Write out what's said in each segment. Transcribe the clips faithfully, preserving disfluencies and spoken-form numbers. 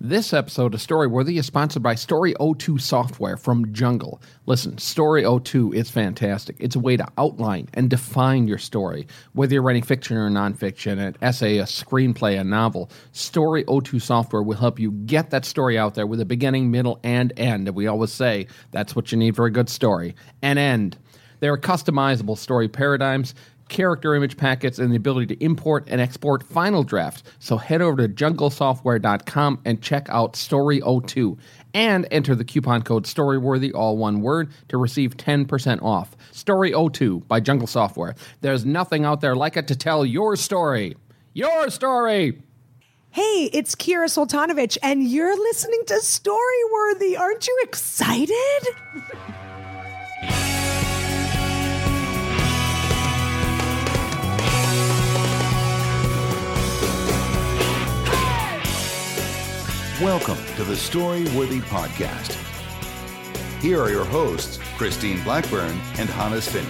This episode of Storyworthy is sponsored by Story oh two software from Jungle. Listen, Story oh two is fantastic. It's a way to outline and define your story. Whether you're writing fiction or nonfiction, an essay, a screenplay, a novel, Story oh two software will help you get that story out there with a beginning, middle, and end. And we always say that's what you need for a good story. An end. There are customizable story paradigms, character image packets, and the ability to import and export final drafts. So head over to jungle software dot com and check out Story oh two. And enter the coupon code STORYWORTHY, all one word, to receive ten percent off. Story oh two by Jungle Software. There's nothing out there like it to tell your story. Your story! Hey, it's Kira Soltanovich, and you're listening to Storyworthy. Aren't you excited? Welcome to the Storyworthy Podcast. Here are your hosts, Christine Blackburn and Hannes Finney.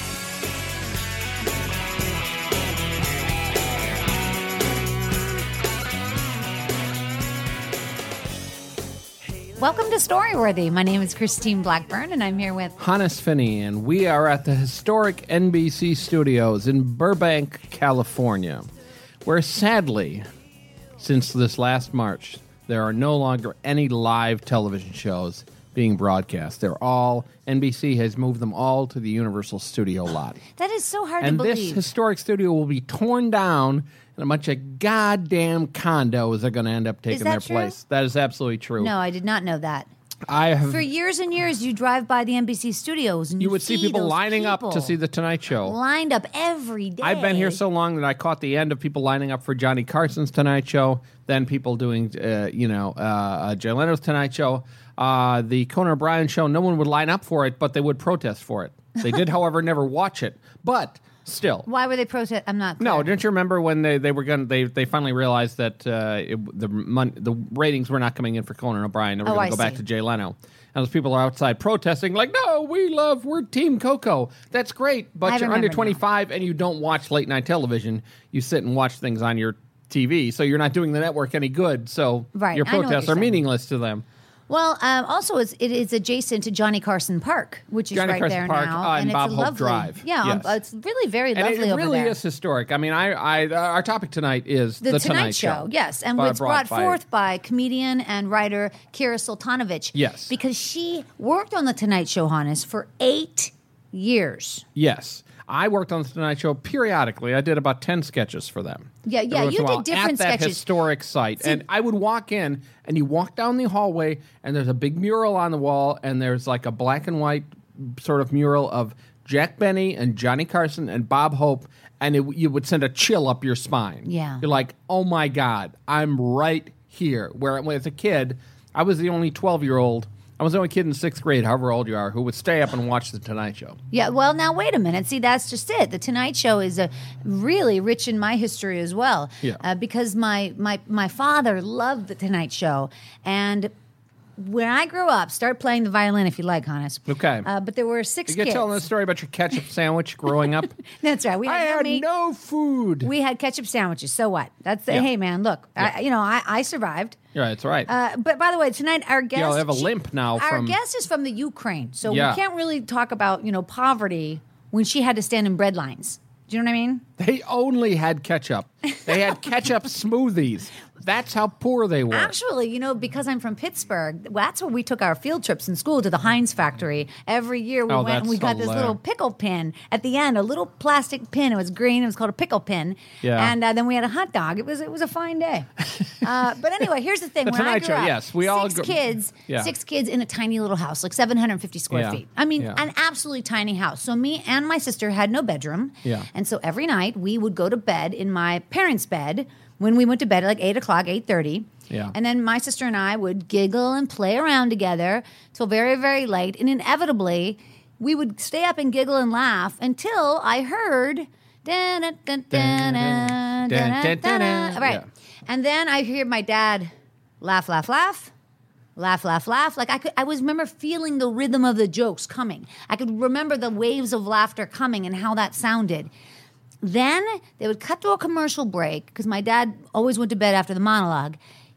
Welcome to Storyworthy. My name is Christine Blackburn, and I'm here with Hannes Finney, and we are at the historic N B C studios in Burbank, California, where sadly, since this last March, there are no longer any live television shows being broadcast. They're all, N B C has moved them all to the Universal Studio lot. That is so hard and to believe. And this historic studio will be torn down, and a bunch of goddamn condos are going to end up taking their true? place. That is absolutely true. No, I did not know that. I have. For years and years, you drive by the N B C studios, and you, you would see people those lining people up to see The Tonight Show. Lined up every day. I've been here so long that I caught the end of people lining up for Johnny Carson's Tonight Show, then people doing, uh, you know, uh, uh, Jay Leno's Tonight Show. Uh, the Conan O'Brien Show, no one would line up for it, but they would protest for it. They did, however, never watch it. But still. Why were they protest? I'm not clear. No, didn't you remember when they, they were going they they finally realized that uh, it, the mon- the ratings were not coming in for Conan O'Brien. They were Oh, going I to go back see. to Jay Leno. And those people are outside protesting like, no, we love, we're Team Coco. That's great, but I you're under remember now. twenty-five and you don't watch late night television. You sit and watch things on your T V, so you're not doing the network any good. So Right, your I know what protests you're are saying. meaningless to them. Well, um, also, it's, it is adjacent to Johnny Carson Park, which is Johnny right Carson there Park now. on and it's Bob a Hope lovely, Drive. Yeah, Yes. um, it's really very And lovely it over really there. is historic. I mean, I, I uh, our topic tonight is The, The, Tonight, Show. yes. And By- it's brought by- forth by comedian and writer Kira Soltanovich. Yes. Because she worked on The Tonight Show, Hannes, for eight years. Yes. I worked on The Tonight Show periodically. I did about ten sketches for them. Yeah, yeah, Every once you in a did while different at that sketches. historic site. See- and I would walk in, and you walk down the hallway, and there's a big mural on the wall, and there's like a black and white sort of mural of Jack Benny and Johnny Carson and Bob Hope, and it, you would send a chill up your spine. Yeah. You're like, oh my God, I'm right here. Where as a kid, I was the only twelve-year-old. I was the only kid in sixth grade, however old you are, who would stay up and watch The Tonight Show. Yeah, well, now wait a minute. See, that's just it. The Tonight Show is a really rich in my history as well. Yeah. Uh, because my, my, my father loved The Tonight Show. And when I grew up, start playing the violin if you like, Hannes. Okay. Uh, but there were six You get kids. telling the story about your ketchup sandwich growing up? That's right. We I had, no had meat. no food. We had ketchup sandwiches. So what? That's the, Yeah. hey, man, look. I, you know, I, I survived. Yeah, that's right. Uh, but by the way, tonight our guest I have a she- limp now Our from- guest is from the Ukraine, so Yeah. we can't really talk about you know poverty when she had to stand in bread lines. Do you know what I mean? They only had ketchup. They had ketchup smoothies. That's how poor they were. Actually, you know, because I'm from Pittsburgh, that's where we took our field trips in school to the Heinz factory. Every year we Oh, went and we that's got this hilarious. little pickle pin at the end, a little plastic pin. It was green. It was called a pickle pin. Yeah. And uh, then we had a hot dog. It was it was a fine day. uh, but anyway, here's the thing. The when I Tonight grew Show, up, yes, we all six gr- kids, Yeah. six kids in a tiny little house, like seven hundred fifty square Yeah. feet. I mean, Yeah. an absolutely tiny house. So me and my sister had no bedroom. Yeah. And so every night we would go to bed in my parents' bed. When we went to bed at like eight o'clock, eight thirty, Yeah. and then my sister and I would giggle and play around together till very, very late, and inevitably we would stay up and giggle and laugh until I heard, da-na, da-na, da-na, da-na, da-na. Right, Yeah. and then I hear my dad laugh, laugh, laugh. Laugh, laugh, laugh. Like I could, I was remember feeling the rhythm of the jokes coming. I could remember the waves of laughter coming and how that sounded. Then they would cut to a commercial break because my dad always went to bed after the monologue.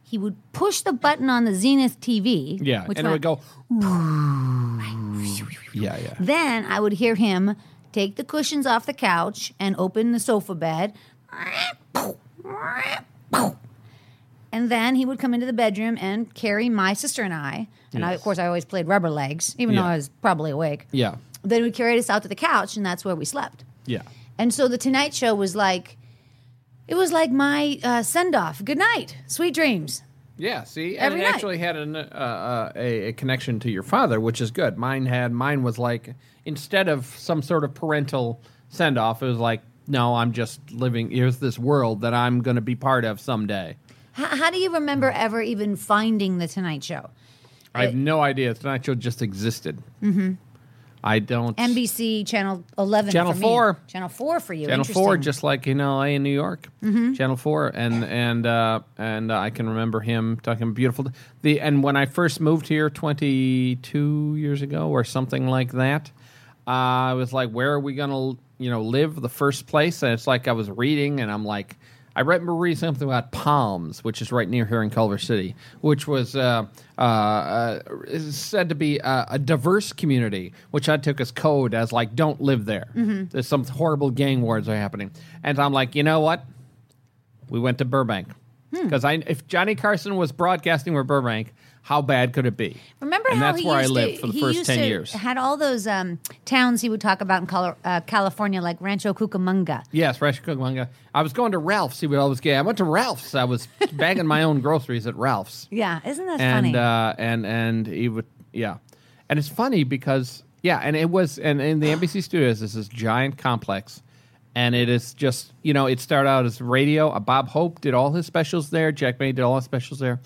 he would push the button on the Zenith T V. Yeah, which and it went, would go. Yeah, yeah. Then I would hear him take the cushions off the couch and open the sofa bed. And then he would come into the bedroom and carry my sister and I. And Yes. I, of course, I always played rubber legs, even Yeah. though I was probably awake. Yeah, Then he would carry us out to the couch, and that's where we slept. yeah. And so the Tonight Show was like, it was like my uh, send off. Good night, sweet dreams. Yeah, see, and Every it night. actually had an, uh, uh, a, a connection to your father, which is good. Mine had, mine was like, instead of some sort of parental send off, it was like, no, I'm just living. Here's this world that I'm going to be part of someday. H- how do you remember ever even finding the Tonight Show? I have no idea. The Tonight Show just existed. Mm-hmm. I don't. N B C Channel eleven. Channel for me. four. Channel four for you. Channel Four, Interesting. just like in L A and New York. Mm-hmm. Channel Four, and and uh, and uh, I can remember him talking beautiful. The and when I first moved here twenty-two years ago or something like that, uh, I was like, "Where are we gonna, you know, live the first place?" And it's like I was reading, and I'm like, I remember reading something about Palms, which is right near here in Culver City, which was uh, uh, uh, is said to be a, a diverse community, which I took as code as like, don't live there. Mm-hmm. There's some horrible gang wars are happening. And I'm like, you know what? We went to Burbank. Because I, if Johnny Carson was broadcasting where Burbank, how bad could it be? Remember and how that's he where I used lived to, for the he first used ten to years. Had all those um, towns he would talk about in Colo- uh, California, like Rancho Cucamonga. Yes, Rancho Cucamonga. I was going to Ralph's. He would always get. I went to Ralph's. I was bagging my own groceries at Ralph's. Yeah, isn't that and funny? uh, and and he would, yeah, and it's funny because yeah, and it was, and in the N B C studios, this is giant complex, and it is just, you know, it started out as radio. Uh, Bob Hope did all his specials there. Jack May did all his specials there.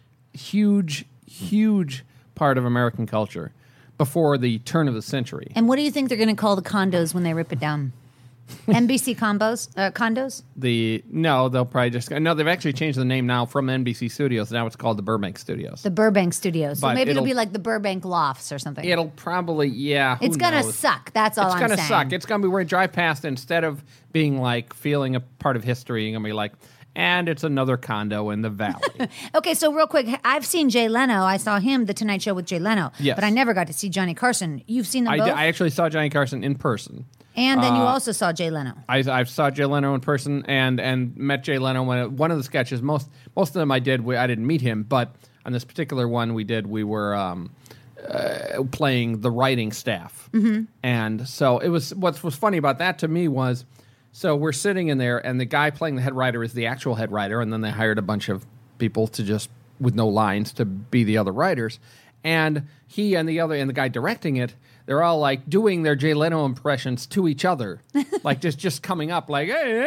Huge, huge part of American culture before the turn of the century. And what do you think they're going to call the condos when they rip it down? N B C combos, uh, condos? The no, they'll probably just no. They've actually changed the name now from N B C Studios. Now it's called the Burbank Studios. The Burbank Studios. So But maybe it'll, it'll- be like the Burbank Lofts or something. It'll probably yeah. who it's going to knows? suck. That's all It's I'm gonna saying. suck. It's gonna be where you drive past, instead of being like feeling a part of history, you're gonna be like, and it's another condo in the valley. Okay, so real quick, I've seen Jay Leno. I saw him, The Tonight Show with Jay Leno. Yes. But I never got to see Johnny Carson. You've seen them I, both? d- I actually saw Johnny Carson in person. and then you uh, also saw Jay Leno. I, I saw Jay Leno in person and and met Jay Leno when one of the sketches. Most most of them I did. We, I didn't meet him, but on this particular one we did. We were um, uh, playing the writing staff, mm-hmm. and so it was. What was funny about that to me was, so we're sitting in there, and the guy playing the head writer is the actual head writer, and then they hired a bunch of people to just with no lines to be the other writers, and he and the other and the guy directing it. They're all like doing their Jay Leno impressions to each other, like just just coming up like, hey,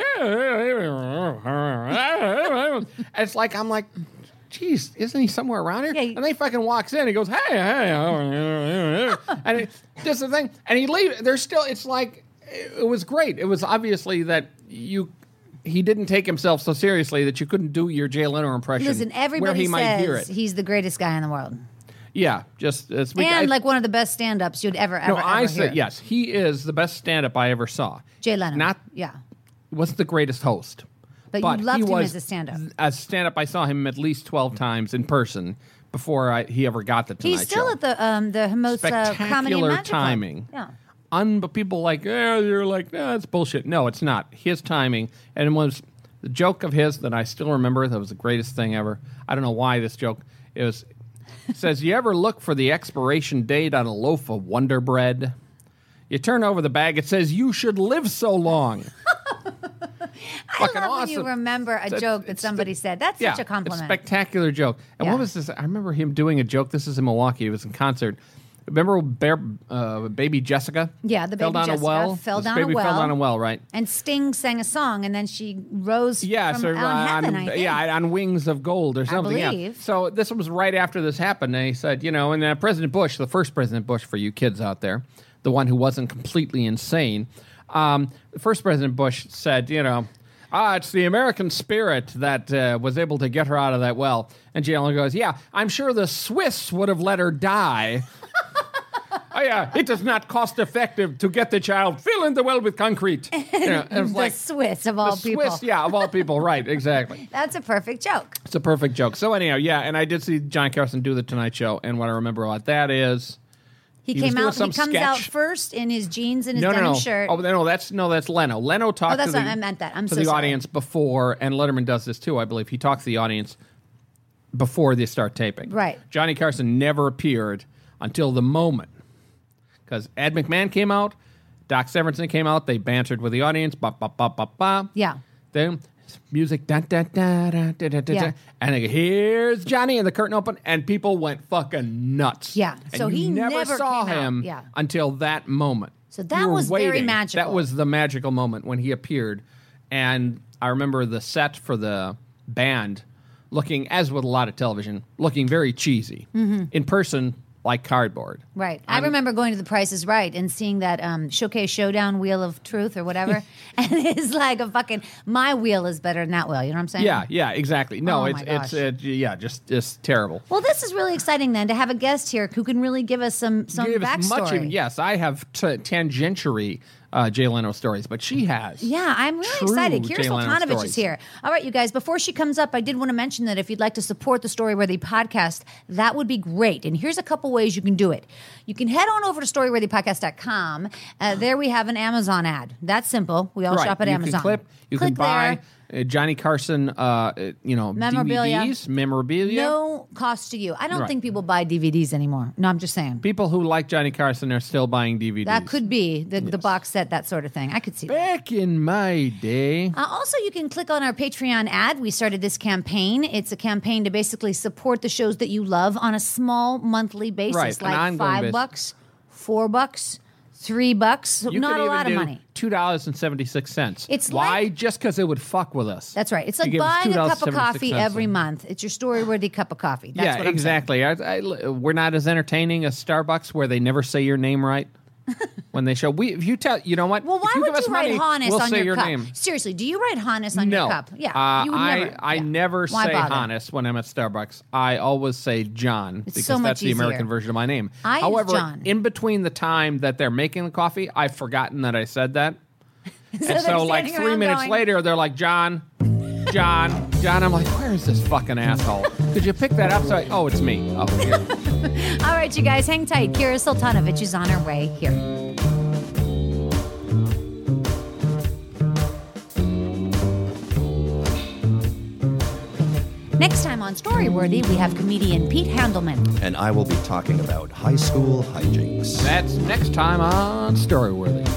it's like I'm like, geez, isn't he somewhere around here? Yeah, you- and then he fucking walks in. He goes, hey, hey, and it, this is the thing, and he leaves. There's still. It's like it was great. It was obviously that you. He didn't take himself so seriously that you couldn't do your Jay Leno impression. Listen, where everybody he might hear says it. he's the greatest guy in the world. Yeah, just as we, and I- like one of the best stand-ups you'd ever, ever, no, ever I hear. said yes. He is the best stand-up I ever saw. Jay Leno. Not Yeah. wasn't the greatest host, But you loved he him was as a stand-up. As stand-up, I saw him at least twelve times in person before I, he ever got the Tonight He's still Show. at the um the Hermosa Comedy and Spectacular Magic Club. timing. Yeah. Un, but people like, yeah, you're like, no, that's bullshit. No, it's not. His timing, and it was the joke of his that I still remember. That was the greatest thing ever. I don't know why this joke. It was. It says, you ever look for the expiration date on a loaf of Wonder Bread? You turn over the bag, it says, you should live so long. I Fucking love when awesome. you remember a It's- joke that it's somebody the- said. That's Yeah, such a compliment. It's a spectacular joke. And Yeah. what was this? I remember him doing a joke. This is in Milwaukee. It was in concert. Remember Bear, uh, baby Jessica? Yeah, the fell baby down Jessica a well. fell This down a baby well. fell down a well, right? And Sting sang a song, and then she rose Yeah, from so out uh, heaven, on, I think. yeah, on Wings of Gold or something. Yeah. believe. So this was right after this happened. And he said, you know, and uh, President Bush, the first President Bush for you kids out there, the one who wasn't completely insane, um, the first President Bush said, you know, ah, it's the American spirit that uh, was able to get her out of that well. And Jay Leno goes, yeah, I'm sure the Swiss would have let her die. Oh, yeah, it is not cost effective to get the child fill in the well with concrete. You know, it was the like Swiss of all the people. Swiss, yeah, of all people, right? Exactly. That's a perfect joke. It's a perfect joke. So anyhow, yeah, and I did see Johnny Carson do the Tonight Show, and what I remember about that is He, He was came doing out. He some comes out sketch. first in his jeans and his no, no, denim no. shirt. Oh, no, that's no, that's Leno. Leno talked Oh, that's to the, what I meant that. I'm to so the sorry. audience before, and Letterman does this too, I believe. He talks to the audience before they start taping. Right. Johnny Carson never appeared until the moment, because Ed McMahon came out, Doc Severinsen came out, they bantered with the audience, ba ba ba ba ba. Yeah. Then music, da da da da da da da, Yeah. and then here's Johnny, and the curtain opened, and people went fucking nuts. Yeah. And So you he never, never saw came out. him Yeah. until that moment. So that You were was very waiting. magical. That was the magical moment when he appeared, and I remember the set for the band looking, as with a lot of television, looking very cheesy in person, like cardboard. Right. I I'm- remember going to the Price is Right and seeing that um, Showcase Showdown Wheel of Truth or whatever. And it's like a fucking, my wheel is better than that wheel. You know what I'm saying? Yeah, yeah, exactly. No, Oh, it's my it's gosh. it, yeah, just just terrible. Well, this is really exciting then to have a guest here who can really give us some, some Give us backstory. much of- yes, I have t- tangentiary uh, Jay Leno stories, but she has. Yeah, I'm really True excited. Kira Jay Leno Sultanovich stories. is here. All right, you guys, before she comes up, I did want to mention that if you'd like to support the Storyworthy podcast, that would be great. And here's a couple ways you can do it. You can head on over to storyworthy podcast dot com. Uh, there we have an Amazon ad. That's simple. We all Right. shop at you Amazon. Can clip, you Click can buy there. uh, Johnny Carson, uh, uh, you know, Memorabilia. D V Ds, memorabilia. No cost to you. I don't Right. think people buy D V Ds anymore. No, I'm just saying. People who like Johnny Carson are still buying D V Ds. That could be the, the box set, that sort of thing. I could see that. Back in my day. Uh, also, you can click on our Patreon ad. We started this campaign. It's a campaign to basically support the shows that you love on a small monthly basis, Right, an like ongoing five basis. bucks, four bucks, three bucks. So You not could a even lot of do money. Two dollars and seventy six cents. It's why? like- Just because it would fuck with us. That's right. It's You like give us buying a cup of two dollars and seventy-six coffee cents. every month. It's your story-worthy cup of coffee. That's yeah, what I'm exactly. I, I, we're not as entertaining as Starbucks, where they never say your name right when they show. We, if you tell, you know what? Well, why if you would give us you write money, Hannes we'll on say your, your cup? name. Seriously, do you write Hannes on no, your cup? Yeah, Uh, you would I never. I yeah. never Why say bother? Hannes when I'm at Starbucks. I always say John because so much that's the American easier. version of my name. I use However, John. in between the time that they're making the coffee, I've forgotten that I said that. and they're so, like standing three around minutes going- later, they're like, John, John, John. I'm like, where is this fucking asshole? Could you pick that up? So, I, oh, it's me. Oh, here. All right, you guys, hang tight. Kira Sultanovich is on her way here. Next time on Storyworthy, we have comedian Pete Handelman. And I will be talking about high school hijinks. That's next time on Storyworthy.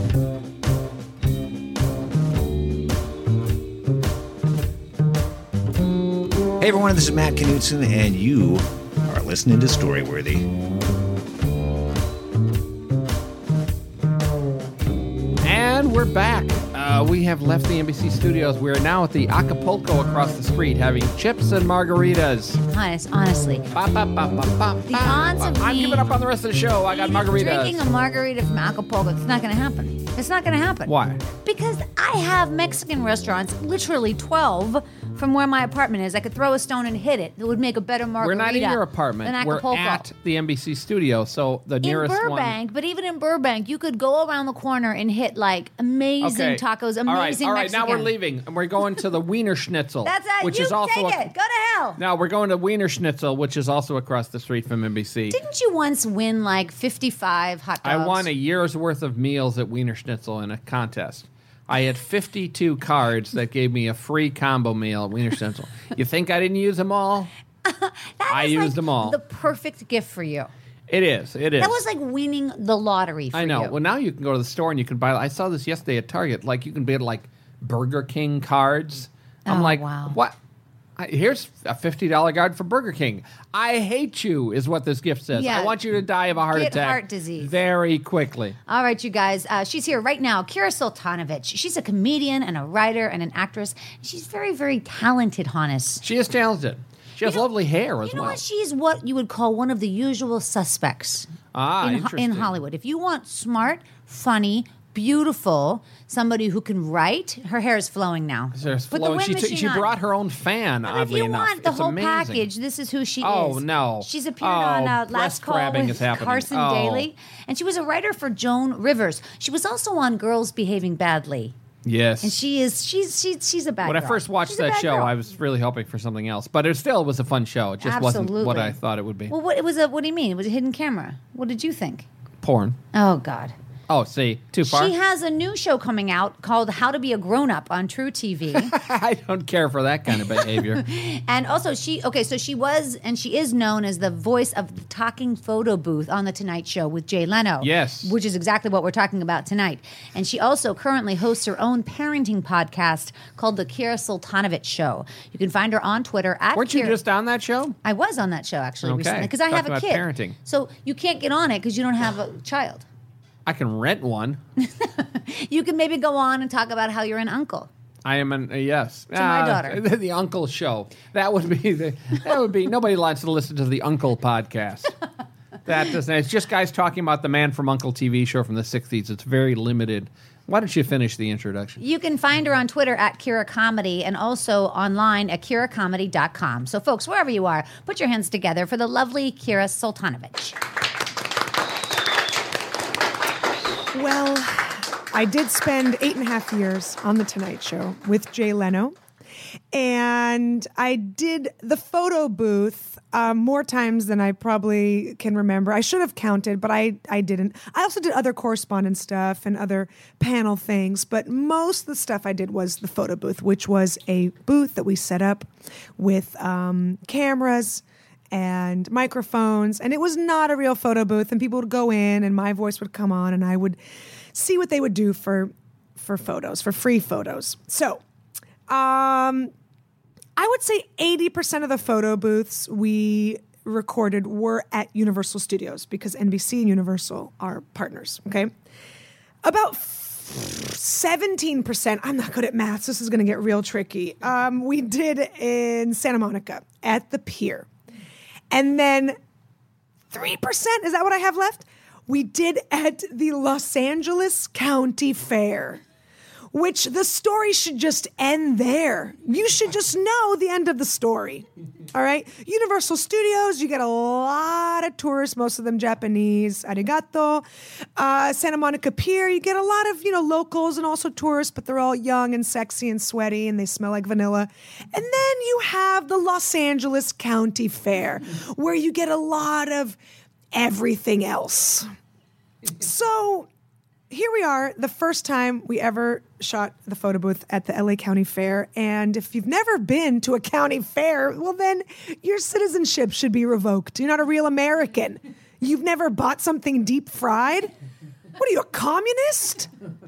Hey everyone, this is Matt Knutson, and you are listening to Storyworthy. And we're back. Uh, we have left the N B C studios. We are now at the Acapulco across the street having chips and margaritas. Honest, honestly. Ba, ba, ba, ba, ba, The ba, odds ba. of I'm me giving up on the rest of the show. I got Even margaritas. Drinking a margarita from Acapulco, it's not going to happen. It's not going to happen. Why? Because I have Mexican restaurants, literally twelve, from where my apartment is. I could throw a stone and hit it. It would make a better We're margarita. not in your apartment. Than We're Acapulco. at the N B C studio, so the in nearest Burbank, one. but even in Burbank, you could go around the corner and hit like amazing Okay. tacos, amazing all right, all right. Mexican. Now we're leaving, and we're going to the Wiener Schnitzel, That's it. which you is also take a- it. Go to hell. Now we're going to Wiener Schnitzel, which is also across the street from N B C. Didn't you once win like fifty-five hot dogs? I won a year's worth of meals at Wiener Schnitzel in a contest. I had fifty-two cards that gave me a free combo meal at Wiener Schnitzel. You think I didn't use them all? That I is, used like, them all. The perfect gift for you. It is. It is. That was like winning the lottery for I know. you. Well, now you can go to the store and you can buy. I saw this yesterday at Target. Like you can buy like Burger King cards. I'm Oh, like, wow. what? I- Here's a fifty dollar card for Burger King. I hate you, is what this gift says. Yeah. I want you to die of a heart Get attack heart disease. very quickly. All right, you guys. Uh, she's here right now. Kira Sultanovich. She's a comedian and a writer and an actress. She's very, very talented, Hannes. She is talented. She has You know- lovely hair as You know well. what? She's what you would call one of the usual suspects Ah, in, interesting. in Hollywood. If you want smart, funny, beautiful, somebody who can write. Her hair is flowing now. There's Put the flowing. wind She, t- machine she on. brought her own fan, I mean, if oddly you enough. want the It's whole amazing. package, this is who she Oh, is. no. She's appeared Oh, on uh, breast Last Call grabbing with is happening. Carson Oh. Daly. And she was a writer for Joan Rivers. She was also on Girls Behaving Badly. Yes. And she is, she's, she's, she's a bad when girl. I first watched She's a that bad show, girl. I was really hoping for something else. But it still was a fun show. It just wasn't what Absolutely. I thought it would be. Well, what, it was a, what do you mean? It was a hidden camera. What did you think? Porn. Oh, God. Oh, see, too far? She has a new show coming out called How to Be a Grown-Up on True T V. I don't care for that kind of behavior. And also she, okay, so she was, and she is known as the voice of the talking photo booth on The Tonight Show with Jay Leno. Yes. Which is exactly what we're talking about tonight. And she also currently hosts her own parenting podcast called The Kira Sultanovich Show. You can find her on Twitter at Weren't you Kira- just on that show? I was on that show actually Okay. recently because I have Talking a about kid. parenting. So you can't get on it because you don't have a child. I can rent one. You can maybe go on and talk about how you're an uncle. I am an uh, yes To my daughter. The, the Uncle Show. That would be the. That would be. Nobody likes to listen to the Uncle podcast. That doesn't. It's just guys talking about the Man from Uncle T V show from the sixties. It's very limited. Why don't you finish the introduction? You can find her on Twitter at Kira Comedy and also online at kira comedy dot com. So, folks, wherever you are, put your hands together for the lovely Kira Sultanovich. Well, I did spend eight and a half years on The Tonight Show with Jay Leno. And I did the photo booth um, more times than I probably can remember. I should have counted, but I, I didn't. I also did other correspondence stuff and other panel things, but most of the stuff I did was the photo booth, which was a booth that we set up with um, cameras and microphones, and it was not a real photo booth, and people would go in and my voice would come on and I would see what they would do for for photos, for free photos. So um, I would say eighty percent of the photo booths we recorded were at Universal Studios because N B C and Universal are partners, okay? About seventeen percent, I'm not good at math, so this is going to get real tricky, um, we did in Santa Monica at the Pier. And then three percent, is that what I have left? We did at the Los Angeles County Fair, which the story should just end there. You should just know the end of the story. All right? Universal Studios, you get a lot of tourists, most of them Japanese, arigato. Uh, Santa Monica Pier, you get a lot of, you know, locals and also tourists, but they're all young and sexy and sweaty and they smell like vanilla. And then you have the Los Angeles County Fair, where you get a lot of everything else. So here we are, the first time we ever shot the photo booth at the L A County Fair. And if you've never been to a county fair, well, then your citizenship should be revoked. You're not a real American. You've never bought something deep fried? What are you, a communist?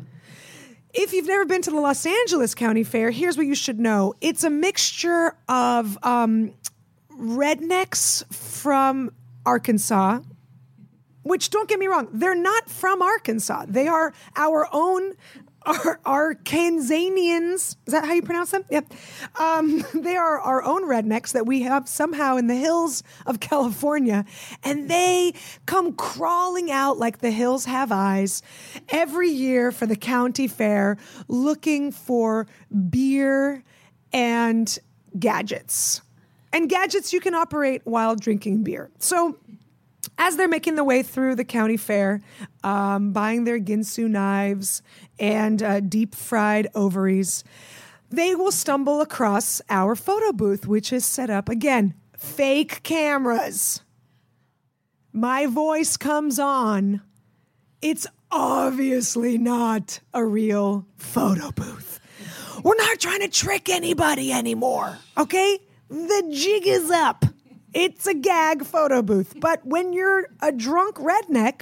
If you've never been to the Los Angeles County Fair, here's what you should know. It's a mixture of um, rednecks from Arkansas, which, don't get me wrong, they're not from Arkansas. They are our own Ar- Arkansanians. Is that how you pronounce them? Yep. Um, they are our own rednecks that we have somehow in the hills of California. And they come crawling out like the hills have eyes every year for the county fair looking for beer and gadgets. And gadgets you can operate while drinking beer. So as they're making their way through the county fair, um, buying their Ginsu knives and uh, deep fried ovaries, they will stumble across our photo booth, which is set up, again, fake cameras. My voice comes on. It's obviously not a real photo booth. We're not trying to trick anybody anymore, okay? The jig is up. It's a gag photo booth. But when you're a drunk redneck,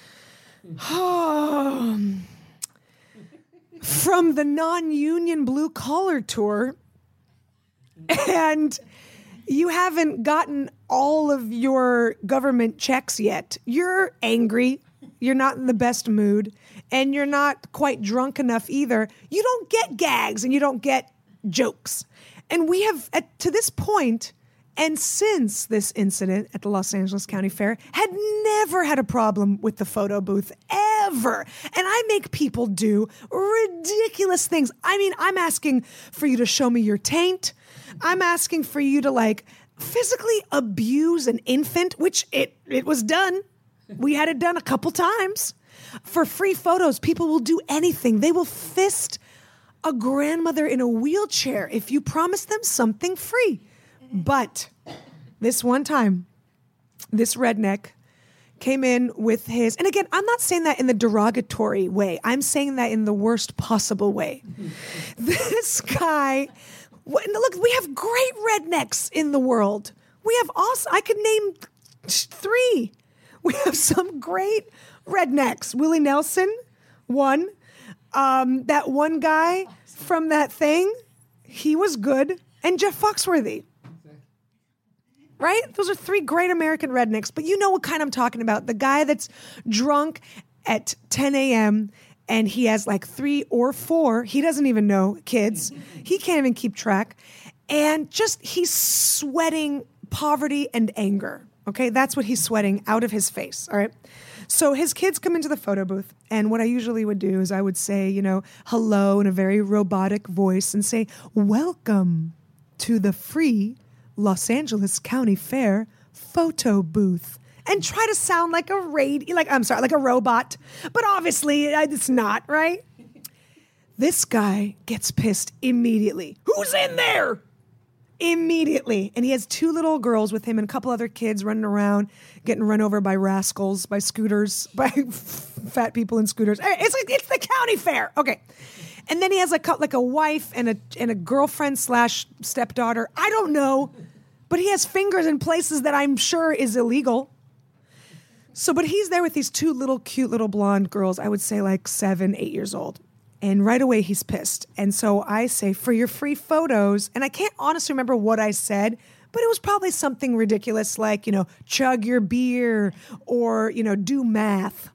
um, from the non-union blue collar tour, and you haven't gotten all of your government checks yet, you're angry, you're not in the best mood, and you're not quite drunk enough either, you don't get gags and you don't get jokes. And we have, at, to this point, and since this incident at the Los Angeles County Fair, had never had a problem with the photo booth, ever. And I make people do ridiculous things. I mean, I'm asking for you to show me your taint. I'm asking for you to like physically abuse an infant, which it, it was done. We had it done a couple times. For free photos, people will do anything. They will fist a grandmother in a wheelchair if you promise them something free. But this one time, this redneck came in with his, and again, I'm not saying that in the derogatory way. I'm saying that in the worst possible way. This guy, look, we have great rednecks in the world. We have also, I could name three. We have some great rednecks. Willie Nelson, one. Um, that one guy from that thing, he was good. And Jeff Foxworthy. Right? Those are three great American rednecks. But you know what kind I'm talking about. The guy that's drunk at ten a.m. and he has like three or four, he doesn't even know, kids. He can't even keep track. And just, he's sweating poverty and anger. Okay? That's what he's sweating out of his face. All right? So his kids come into the photo booth, and what I usually would do is I would say, you know, hello in a very robotic voice and say, welcome to the free Los Angeles County Fair photo booth, and try to sound like a raid, like I'm sorry, like a robot, but obviously it's not, right? This guy gets pissed immediately. Who's in there? Immediately. And he has two little girls with him and a couple other kids running around, getting run over by rascals, by scooters, by fat people in scooters. It's like, it's the county fair. Okay. And then he has like, like a wife and a and a girlfriend slash stepdaughter. I don't know. But he has fingers in places that I'm sure is illegal. So, but he's there with these two little cute little blonde girls. I would say like seven, eight years old. And right away he's pissed. And so I say, for your free photos, and I can't honestly remember what I said, but it was probably something ridiculous like, you know, chug your beer or, you know, do math.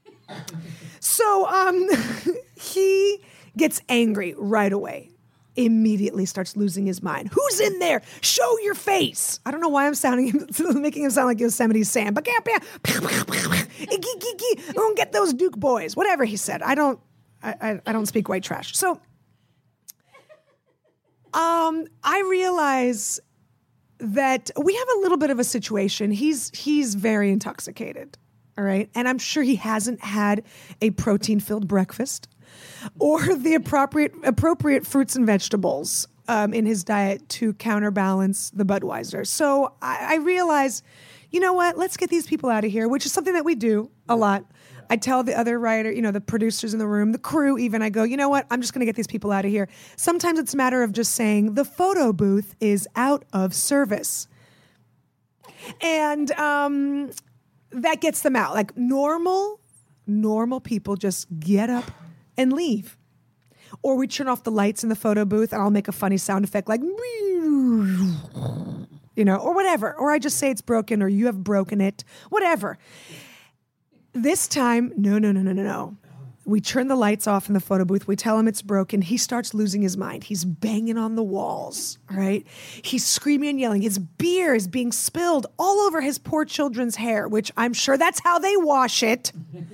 So um, he gets angry right away, immediately starts losing his mind. Who's in there? Show your face. I don't know why I'm sounding making him sound like Yosemite Sam, but don't get those Duke boys, whatever he said. I don't, I, I, I don't speak white trash. So um, I realize that we have a little bit of a situation. He's he's very intoxicated, all right? And I'm sure he hasn't had a protein-filled breakfast or the appropriate appropriate fruits and vegetables um, in his diet to counterbalance the Budweiser. So I, I realize, you know what? Let's get these people out of here, which is something that we do a lot. I tell the other writer, you know, the producers in the room, the crew even, I go, you know what? I'm just going to get these people out of here. Sometimes it's a matter of just saying the photo booth is out of service. And um, that gets them out. Like normal, normal people just get up and leave. Or we turn off the lights in the photo booth and I'll make a funny sound effect like, you know, or whatever. Or I just say it's broken or you have broken it, whatever. This time, no, no, no, no, no, no. We turn the lights off in the photo booth. We tell him it's broken. He starts losing his mind. He's banging on the walls, right? He's screaming and yelling. His beer is being spilled all over his poor children's hair, which I'm sure that's how they wash it.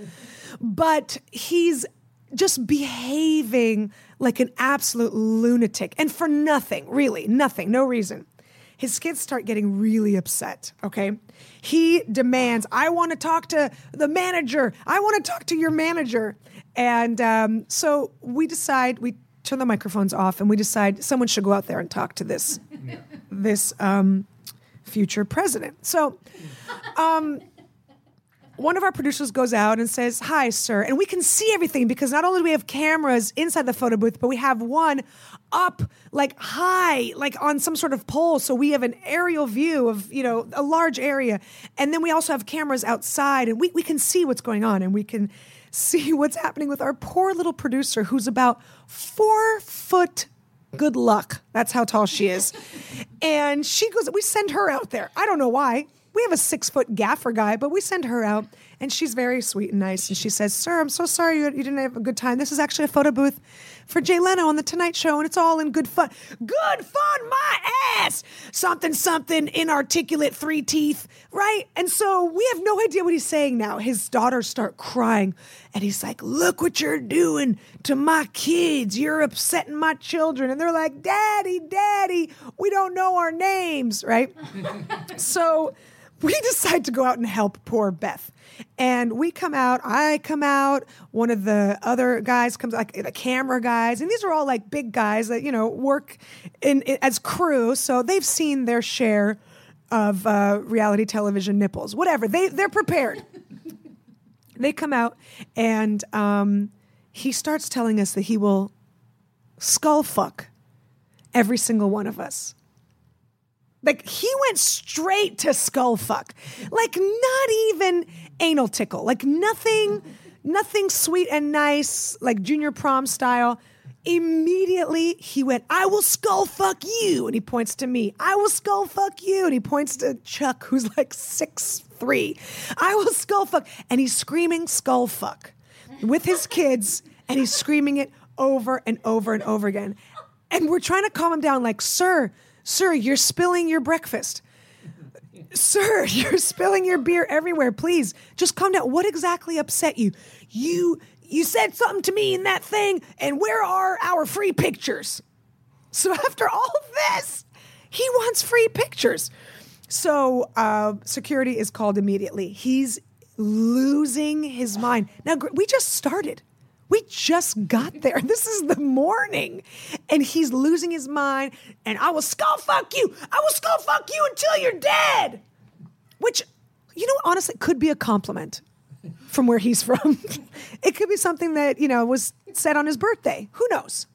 But he's just behaving like an absolute lunatic. And for nothing, really, nothing, no reason. His kids start getting really upset, okay? He demands, I want to talk to the manager. I want to talk to your manager. And um, so we decide, we turn the microphones off, and we decide someone should go out there and talk to this, yeah. this um, future president. So um, one of our producers goes out and says, hi, sir. And we can see everything because not only do we have cameras inside the photo booth, but we have one up like high, like on some sort of pole. So we have an aerial view of, you know, a large area. And then we also have cameras outside and we, we can see what's going on and we can see what's happening with our poor little producer who's about four foot good luck. That's how tall she is. And she goes, we send her out there. I don't know why. we have a six foot gaffer guy, but we send her out, and she's very sweet and nice. And she says, "Sir, I'm so sorry you, you didn't have a good time. This is actually a photo booth for Jay Leno on the Tonight Show, and it's all in good fun." Good fun, my ass! Something, something, inarticulate, three teeth, right? And so we have no idea what he's saying now. His daughters start crying, and he's like, "Look what you're doing to my kids. You're upsetting my children." And they're like, "Daddy, Daddy, we don't know our names," right? So we decide to go out and help poor Beth. And we come out, I come out, one of the other guys comes, like the camera guys, and these are all like big guys that, you know, work in, in as crew, so they've seen their share of uh, reality television nipples. Whatever, they, they're prepared. They come out, and um, he starts telling us that he will skull fuck every single one of us. Like, he went straight to skull fuck. Like, not even anal tickle. Like, nothing, nothing sweet and nice, like junior prom style. Immediately, he went, "I will skull fuck you." And he points to me. "I will skull fuck you." And he points to Chuck, who's like six three. "I will skull fuck." And he's screaming skull fuck with his kids. And he's screaming it over and over and over again. And we're trying to calm him down, like, "Sir, Sir, you're spilling your breakfast. Sir, you're spilling your beer everywhere. Please, just calm down. What exactly upset you? You you said something to me in that thing, and where are our free pictures?" So after all this, he wants free pictures. So uh, security is called immediately. He's losing his mind. Now, we just started. We just got there. This is the morning. And he's losing his mind. And "I will skull fuck you. I will skull fuck you until you're dead." Which, you know, honestly, could be a compliment from where he's from. It could be something that, you know, was said on his birthday. Who knows?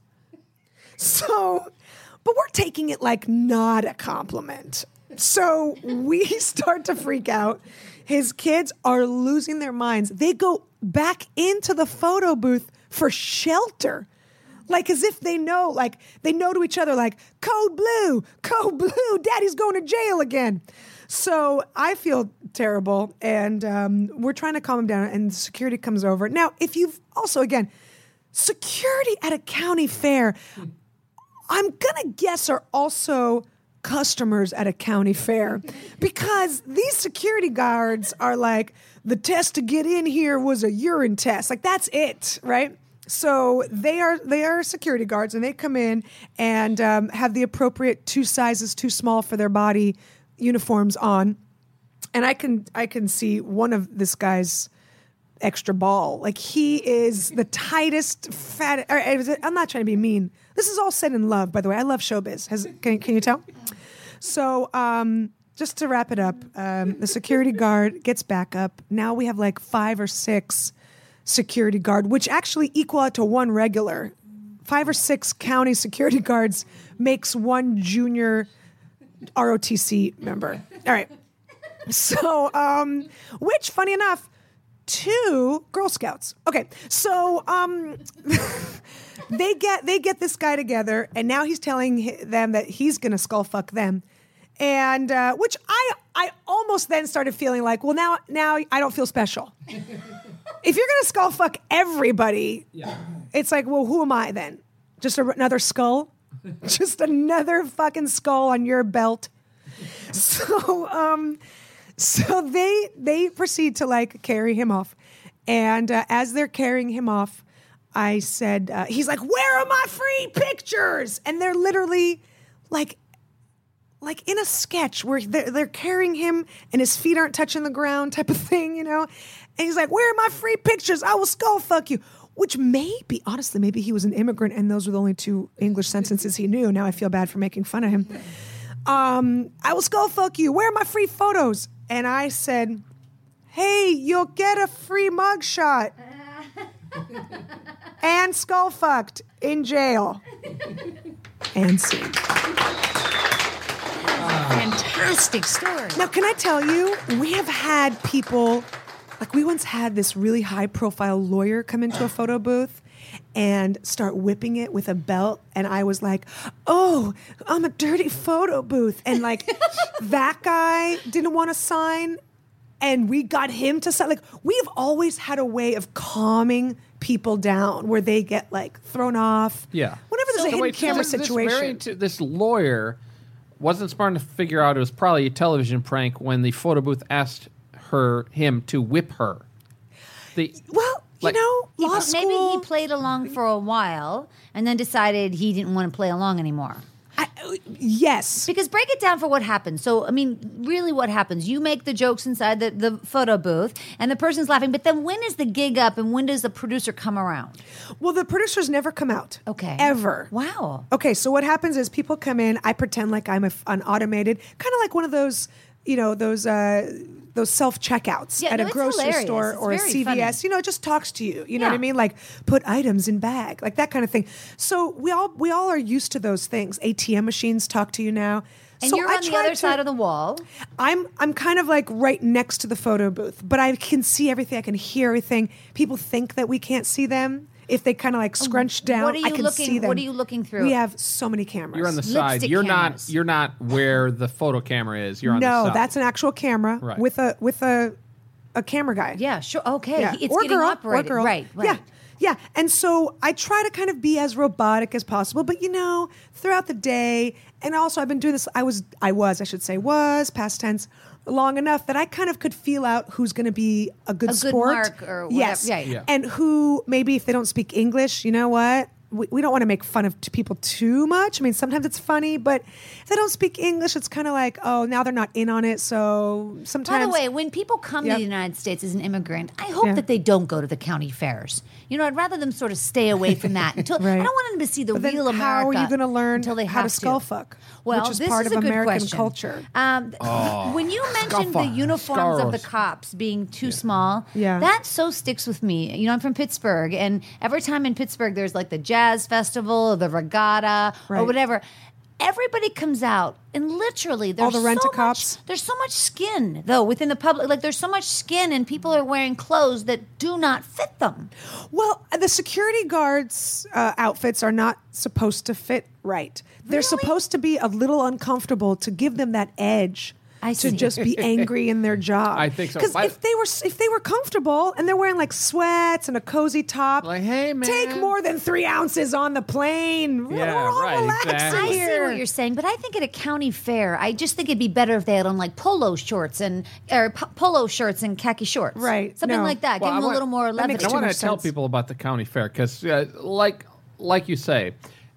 So, but we're taking it like not a compliment. So we start to freak out. His kids are losing their minds. They go back into the photo booth for shelter. Like, as if they know, like, they know to each other, like, "Code blue, code blue, Daddy's going to jail again." So I feel terrible, and um, we're trying to calm him down, and security comes over. Now, if you've also, again, security at a county fair, I'm going to guess are also customers at a county fair, because these security guards are like, "The test to get in here was a urine test." Like, that's it, right? So they are they are security guards, and they come in and um, have the appropriate two sizes too small for their body uniforms on. And I can I can see one of this guy's extra ball. Like, he is the tightest, fat. Or, I'm not trying to be mean. This is all said in love, by the way. I love showbiz. Has, can, can you tell? So um, just to wrap it up, um, the security guard gets back up. Now we have like five or six security guard, which actually equal out to one regular. Five or six county security guards makes one junior R O T C member. All right. So, um, which, funny enough, two Girl Scouts. Okay, so um, they get they get this guy together, and now he's telling them that he's going to skull fuck them, and uh, which I I almost then started feeling like, well, now now I don't feel special. If you're going to skull fuck everybody, yeah. It's like, well, who am I then? Just a, another skull? Just another fucking skull on your belt? So, um, so they they proceed to like carry him off, and uh, as they're carrying him off, I said, uh, he's like, "Where are my free pictures?" And they're literally like, like in a sketch where they're, they're carrying him and his feet aren't touching the ground, type of thing, you know. And he's like, "Where are my free pictures? I will skull fuck you." Which maybe, honestly, maybe he was an immigrant and those were the only two English sentences he knew. Now I feel bad for making fun of him. Um, "I will skull fuck you. Where are my free photos?" And I said, "Hey, you'll get a free mugshot and skull fucked in jail." And scene. Fantastic story. Now, can I tell you, we have had people, like we once had this really high-profile lawyer come into a photo booth, and start whipping it with a belt. And I was like, oh, I'm a dirty photo booth. And like that guy didn't want to sign. And we got him to sign. Like, we've always had a way of calming people down where they get like thrown off. Yeah. Whenever there's So a hidden wait, so camera this- this situation. very t- This lawyer wasn't smart enough to figure out it was probably a television prank when the photo booth asked her him to whip her. The well, you like- know, He- law maybe school. he played along for a while and then decided he didn't want to play along anymore. I, yes. Because break it down for what happens. So, I mean, really what happens? You make the jokes inside the, the photo booth and the person's laughing. But then when is the gig up and when does the producer come around? Well, the producers never come out. Okay. Ever. Wow. Okay, so what happens is people come in. I pretend like I'm a, an automated, kind of like one of those, you know, those uh, those self checkouts Yeah, at no, a it's grocery hilarious. store It's or a very C V S. funny. You know, it just talks to you. You know what I Yeah. mean? Like put items in bag, like that kind of thing. So we all we all are used to those things. A T M machines talk to you now. And so you're I on the try other to- side of the wall. I'm I'm kind of like right next to the photo booth, but I can see everything. I can hear everything. People think that we can't see them. If they kind of like scrunch down, What are you I can looking- see them. what are you looking through? We have so many cameras. you're on the side. Lipstick You're cameras. not. You're not where the photo camera is. You're on the no, side. that's an actual camera Right. with a with a a camera guy. Yeah, sure. Okay. Yeah. It's or getting girl, operated. Or girl. Right, right. Yeah. Yeah. And so I try to kind of be as robotic as possible, but you know, throughout the day, and also I've been doing this, I was, I was, I should say, was, past tense, long enough that I kind of could feel out who's going to be a good A good sport. mark or whatever. Yes. Yeah, yeah. Yeah. And who, maybe if they don't speak English, you know what? We, we don't want to make fun of t- people too much. I mean, sometimes it's funny, but if they don't speak English, it's kind of like, oh, now they're not in on it. So sometimes. By the way, when people come Yep. to the United States as an immigrant, I hope Yeah. that they don't go to the county fairs. You know, I'd rather them sort of stay away from that until I Right. don't want them to see the But then real America. how are you going to learn until they how have to skull fuck? Well, which is this part is of a good American question. culture. Um, when you mentioned the Scuffa. uniforms of the Scarros. cops being too small, Yeah. that so sticks with me. You know, I'm from Pittsburgh, and every time in Pittsburgh there's like the jazz festival, or the regatta, or Right. whatever. Everybody comes out, and literally, there's the so rent-a-cops? much. There's so much skin, though, within the public. Like, there's so much skin, and people are wearing clothes that do not fit them. Well, the security guards' uh, outfits are not supposed to fit right. They're Really? supposed to be a little uncomfortable to give them that edge. I to see. just be angry in their job. I think so. Because I- if they were if they were comfortable and they're wearing like sweats and a cozy top, Like, hey, man. take more than three ounces on the plane. Yeah, we're all right, relaxing exactly. I see here. what you're saying, but I think at a county fair, I just think it'd be better if they had on like polo shorts and or p- polo shirts and khaki shorts, Right, Something no. like that. Well, Give I them a want- little more that levity. makes I too want much to tell sense. people about the county fair because, uh, like, like you say,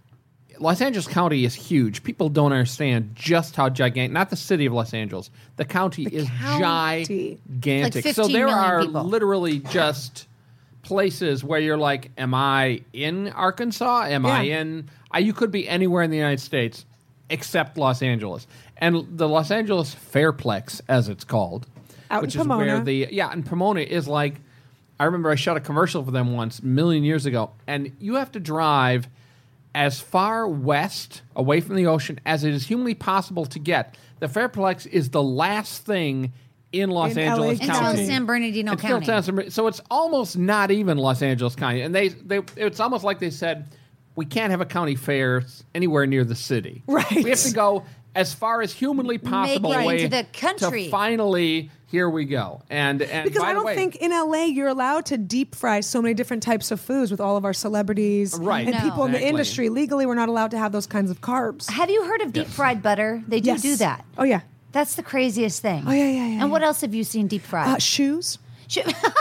Los Angeles County is huge. People don't understand just how gigantic. Not the city of Los Angeles. The county The is county. gigantic. Like so fifteen there million are people. literally just places where you're like, "Am I in Arkansas? Am I Yeah. in?" I, you could be anywhere in the United States except Los Angeles. And the Los Angeles Fairplex, as it's called, Out in which is where Pomona. the yeah, and Pomona is like. I remember I shot a commercial for them once, a million years ago, and you have to drive as far west away from the ocean as it is humanly possible to get. The Fairplex is the last thing in Los In L A Angeles County. County. Until San Bernardino Until County. San Bernardino- so it's almost not even Los Angeles County, and they they it's almost like they said we can't have a county fair anywhere near the city. Right. We have to go as far as humanly possible it away into the country. to finally here we go. And and Because by I the don't way, think in L A you're allowed to deep fry so many different types of foods with all of our celebrities Right. and No. people in the Exactly. industry. Legally, we're not allowed to have those kinds of carbs. Have you heard of deep fried butter? They do Yes. do that. Oh yeah. That's the craziest thing. Oh, yeah, yeah, yeah, And yeah. what else have you seen deep fried? Uh, shoes. Sh-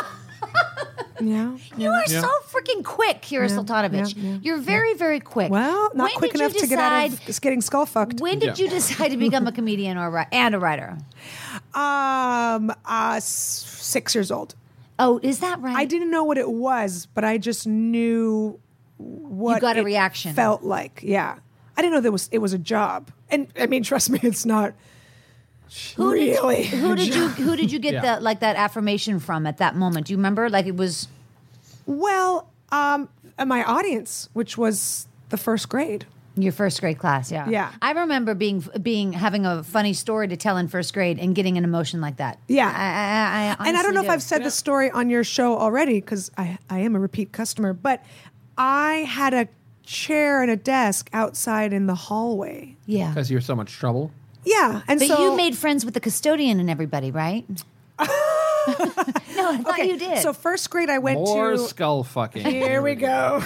Yeah. You are so freaking quick, Kira Yeah, Sultanovich. yeah, yeah, You're very, very quick. Well, not When quick did you enough to get out decide- of getting skull fucked. When did Yeah. you decide to become a comedian or a, ri- and a writer? Um, uh, s- six years old. Oh, is that right? I didn't know what it was, but I just knew what got a it reaction. felt like. Yeah, I didn't know there was it was a job, and I mean, trust me, it's not Who did you- really. who did you who did you get Yeah. that like that affirmation from at that moment? Do you remember? Like it was Well, um, my audience, which was the first grade. your first grade class, yeah. Yeah. I remember being being having a funny story to tell in first grade and getting an emotion like that. Yeah. I, I, I And I don't know honestly if do. I've said this story on your show already because I, I am a repeat customer, but I had a chair and a desk outside in the hallway. Yeah. Because you're so much trouble. Yeah, and But so you made friends with the custodian and everybody, right? No, I thought okay, you did. So first grade, I went More to. skull fucking. Here we go.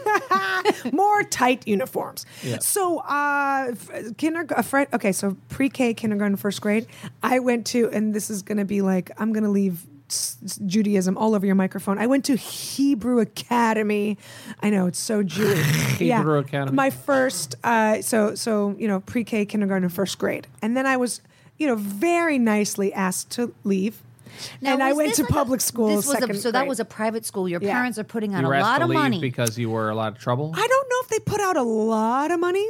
More tight uniforms. Yeah. So, uh, f- kinder, a friend, okay, so pre-K, kindergarten, first grade, I went to, and this is going to be like, I'm going to leave s- s- Judaism all over your microphone. I went to Hebrew Academy. I know, it's so Jewish. Hebrew Academy. My first, uh, so, so, you know, pre-K, kindergarten, first grade. And then I was, you know, very nicely asked to leave. Now, and I was went this to like a- public school. This was a, second so that grade. was a private school. Your Yeah. parents are putting out You were a asked lot to of leave money. because you were a lot of trouble. I don't know if they put out a lot of money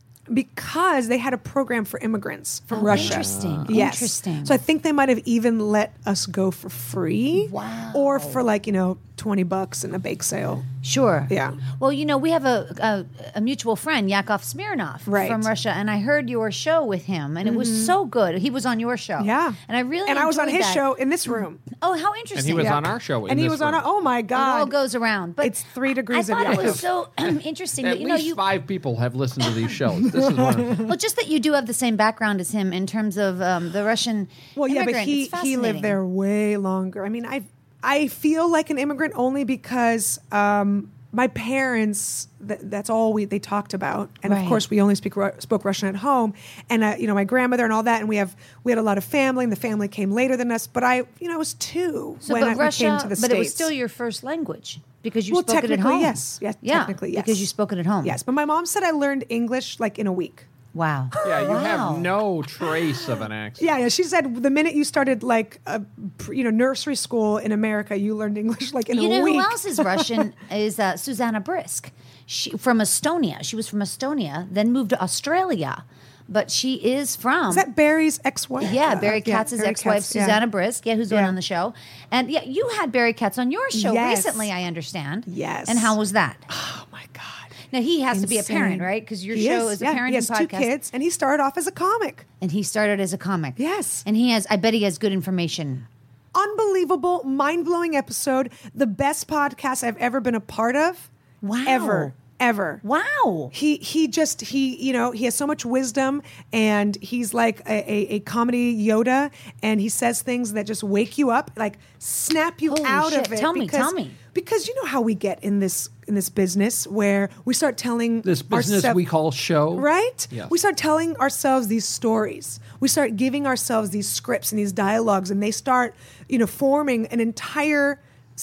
because they had a program for immigrants from Oh, Russia. interesting. Yes. Interesting. So I think they might have even let us go for free. Wow. Or for like, you know, twenty bucks in a bake sale. Sure. Yeah. Well, you know, we have a a, a mutual friend, Yakov Smirnov, Right. from Russia, and I heard your show with him, and it was so good. He was on your show. Yeah. And I really And I was on enjoyed his that. show in this room. Oh, how And interesting. he was Yeah. on our show. In and he this was on room. a, oh my It God. all goes around. But It's three degrees I of thought it Yakov. was so interesting At that, you know, least you five people have listened to these shows. This is one of them. well, just that you do have the same background as him in terms of um, the Russian Well, yeah, but immigrant. he, It's he lived fascinating. there way longer. I mean, I I feel like an immigrant only because um, my parents. Th- that's all we they talked about, and Right. of course, we only speak Ru- spoke Russian at home. And uh, you know, my grandmother and all that, and we have we had a lot of family, and the family came later than us. But I, you know, I was two So, when but I Russia, came to the but States. it was still your first language because you Well, spoke it at technically, home. yes. Yes, yeah, technically, yes. because you spoke it at home. Yes, but my mom said I learned English like in a week. Wow. Yeah, you Wow. have no trace of an accent. Yeah, yeah. She said the minute you started like a, you know, nursery school in America, you learned English like in You a know week. who else is Russian is uh, Susanna Brisk. She from Estonia. She was from Estonia, then moved to Australia, but she is from. Is that Barry's ex-wife? yeah, Uh, Barry yeah, Katz's Barry ex-wife, Katz, yeah. Susanna Brisk, yeah, who's been Yeah. on the show. And yeah, you had Barry Katz on your show Yes. recently, I understand. Yes. And how was that? Oh my God. Now, he has to be a Insane. parent, right? Because your He show is, is, a yeah. parenting He has podcast. two kids, and he started off as a comic. And he started as a comic. Yes. And he has, I bet he has good information. Unbelievable, mind-blowing episode. The best podcast I've ever been a part of. Wow. Ever. Ever. Wow. He he just he you know he has so much wisdom, and he's like a, a, a comedy Yoda, and he says things that just wake you up, like snap you Holy out shit. of it. Tell me, because, tell me. because you know how we get in this in this business where we start telling This business ourself- we call show. right? Yes. We start telling ourselves these stories. We start giving ourselves these scripts and these dialogues, and they start, you know, forming an entire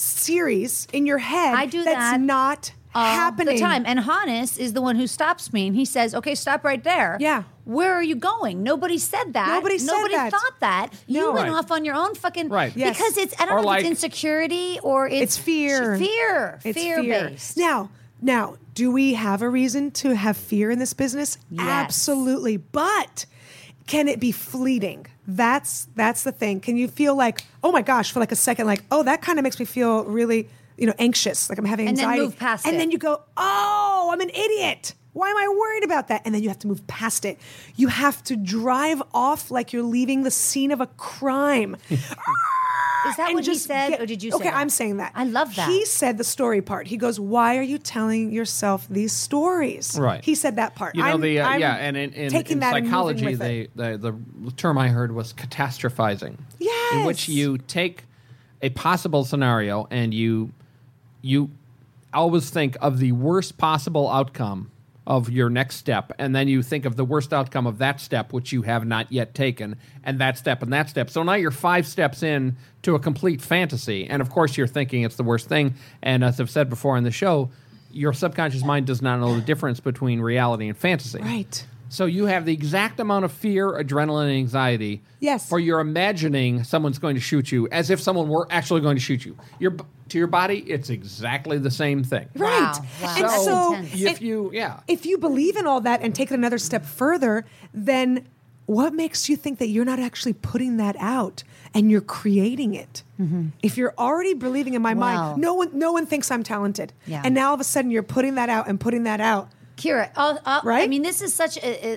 series in your head. I do that's that not all happening the time. And Hannes is the one who stops me, and he says, "Okay, stop right there. Yeah. Where are you going? Nobody said that. Nobody said Nobody that. thought that. You No. went Right. off on your own fucking Right. Yes. because it's I don't Or know like- if it's insecurity or it's, It's fear. fear, It's fear, fear. based. Now, now, do we have a reason to have fear in this business? Yes. Absolutely. But can it be fleeting? That's that's the thing. Can you feel like, oh my gosh, for like a second, like, oh, that kind of makes me feel really, you know, anxious, like I'm having And then anxiety. move past and it. then you go, oh, I'm an idiot. Why am I worried about that? And then you have to move past it. You have to drive off like you're leaving the scene of a crime. Is that and what he just said, get- or did you say Okay, that? I'm saying that. I love that. He said the story part. He goes, "Why are you telling yourself these stories?" Right. He said that part. You know I'm- the uh, I'm yeah, and in, in, taking in that and moving psychology, with it. they, the the term I heard was catastrophizing. In which Yes. you take a possible scenario and you you always think of the worst possible outcome of your next step, and then you think of the worst outcome of that step which you have not yet taken, and that step and that step. So now you're five steps in to a complete fantasy, and of course you're thinking it's the worst thing. And as I've said before in the show, your subconscious mind does not know the difference between reality and fantasy. Right. So you have the exact amount of fear, adrenaline, and anxiety. Yes. For you're imagining someone's going to shoot you as if someone were actually going to shoot you. Your b- to your body, it's exactly the same thing. Right. Wow. Wow. And That's so, intense. If if, you, yeah. if you believe in all that and take it another step further, then what makes you think that you're not actually putting that out and you're creating it? If you're already believing in my Wow. mind, no one, no one thinks I'm talented, Yeah. and now all of a sudden you're putting that out and putting that out. Kira, I'll, I'll, I Right? mean, this is such a, a, a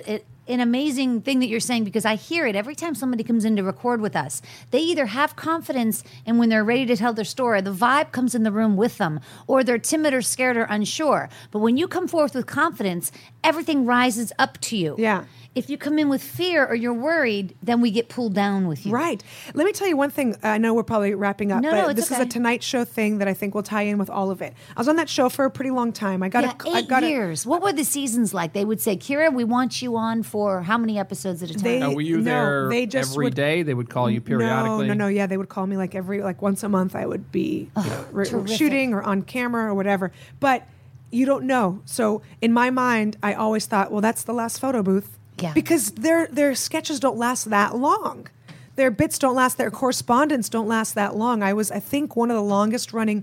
an amazing thing that you're saying because I hear it every time somebody comes in to record with us. They either have confidence and when they're ready to tell their story, the vibe comes in the room with them, or they're timid or scared or unsure. But when you come forth with confidence, everything rises up to you. Yeah. If you come in with fear or you're worried, then we get pulled down with you. Right. Let me tell you one thing. I know we're probably wrapping up, No, but no, it's this okay. is a Tonight Show thing that I think will tie in with all of it. I was on that show for a pretty long time. I got Yeah, a, I eight got years. What were the seasons like? They would say, Kira, we want you on for how many episodes at a time? They- Now, were you No, there they just every would- day? They would call you No, periodically? no, no. Yeah, they would call me like every like once a month. I would be you know, re- terrific. shooting or on camera or whatever. But you don't know. So in my mind, I always thought, well, that's the last photo booth. Yeah. Because their their sketches don't last that long. Their bits don't last. Their correspondence don't last that long. I was, I think, one of the longest running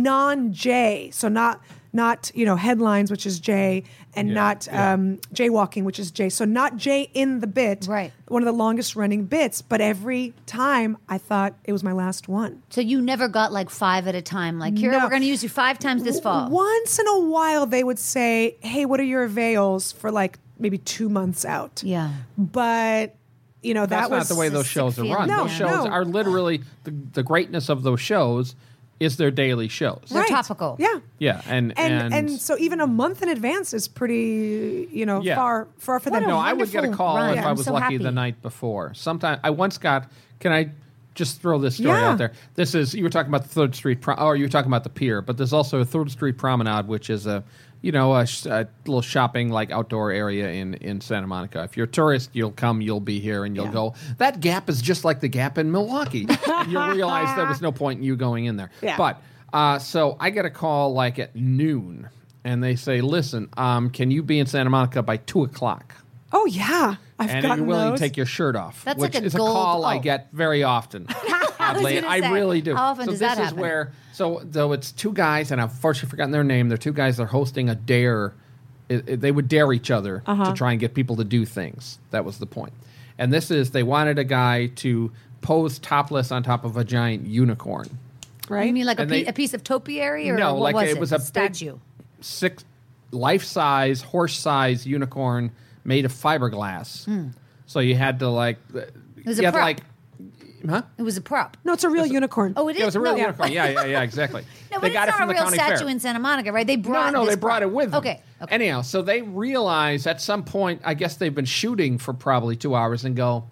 non-J. So not not you know headlines, which is J, and Yeah, not yeah. um, jaywalking, which is J. So not J in the bit. Right. One of the longest running bits. But every time I thought it was my last one. So you never got like five at a time. Like, Kira, No. we're going to use you five times this fall. Once in a while, they would say, "Hey, what are your avails for like maybe two months out?" Yeah. But you know That's that was not the way those sick shows are feeling. run. No, those shows no. are literally the, the greatness of those shows is their daily shows. They're Right. topical. Yeah. Yeah, and And, and, and so even a month in advance is pretty, you know, Yeah. far far for What them. a no, I would get a wonderful call run. if Yeah, I I'm was so lucky happy. the night before. Sometimes I once got. Can I just throw this story Yeah. out there? This is you were talking about the Third Street, Pro, or you were talking about the pier, but there's also a Third Street Promenade, which is a you know a, sh- a little shopping like outdoor area in in Santa Monica. If you're a tourist, you'll come, you'll be here, and you'll Yeah. go. That Gap is just like the Gap in Milwaukee. And you'll realize there was no point in you going in there. Yeah. But uh, so I get a call like at noon, and they say, "Listen, um, can you be in Santa Monica by two o'clock?" Oh yeah, I've and gotten you're willing those. to take your shirt off, That's which like a is gold- a call I oh. get very often. Oddly, gonna I say, really do. how often so does this that is happen? where, so though it's two guys, and I've unfortunately forgotten their name. They're two guys that are hosting a dare. It, it- they would dare each other Uh-huh. to try and get people to do things. That was the point. And this is they wanted a guy to pose topless on top of a giant unicorn. right. You mean like a, And pe- they- a piece of topiary or no, what like was it was a big statue? six life-size, horse-size unicorn made of fiberglass. So you had to like, it was a you had to, prop. like, huh? It was a prop. no, it's a real unicorn. Oh, it is. Yeah, it was a real no. unicorn. Yeah, yeah, yeah, exactly. No, they but got it's it not from a the real county statue fair. in Santa Monica, right? They brought. no, no, this they brought prop. it with them. Okay. Okay. Anyhow, so they realize at some point, I guess they've been shooting for probably two hours and go,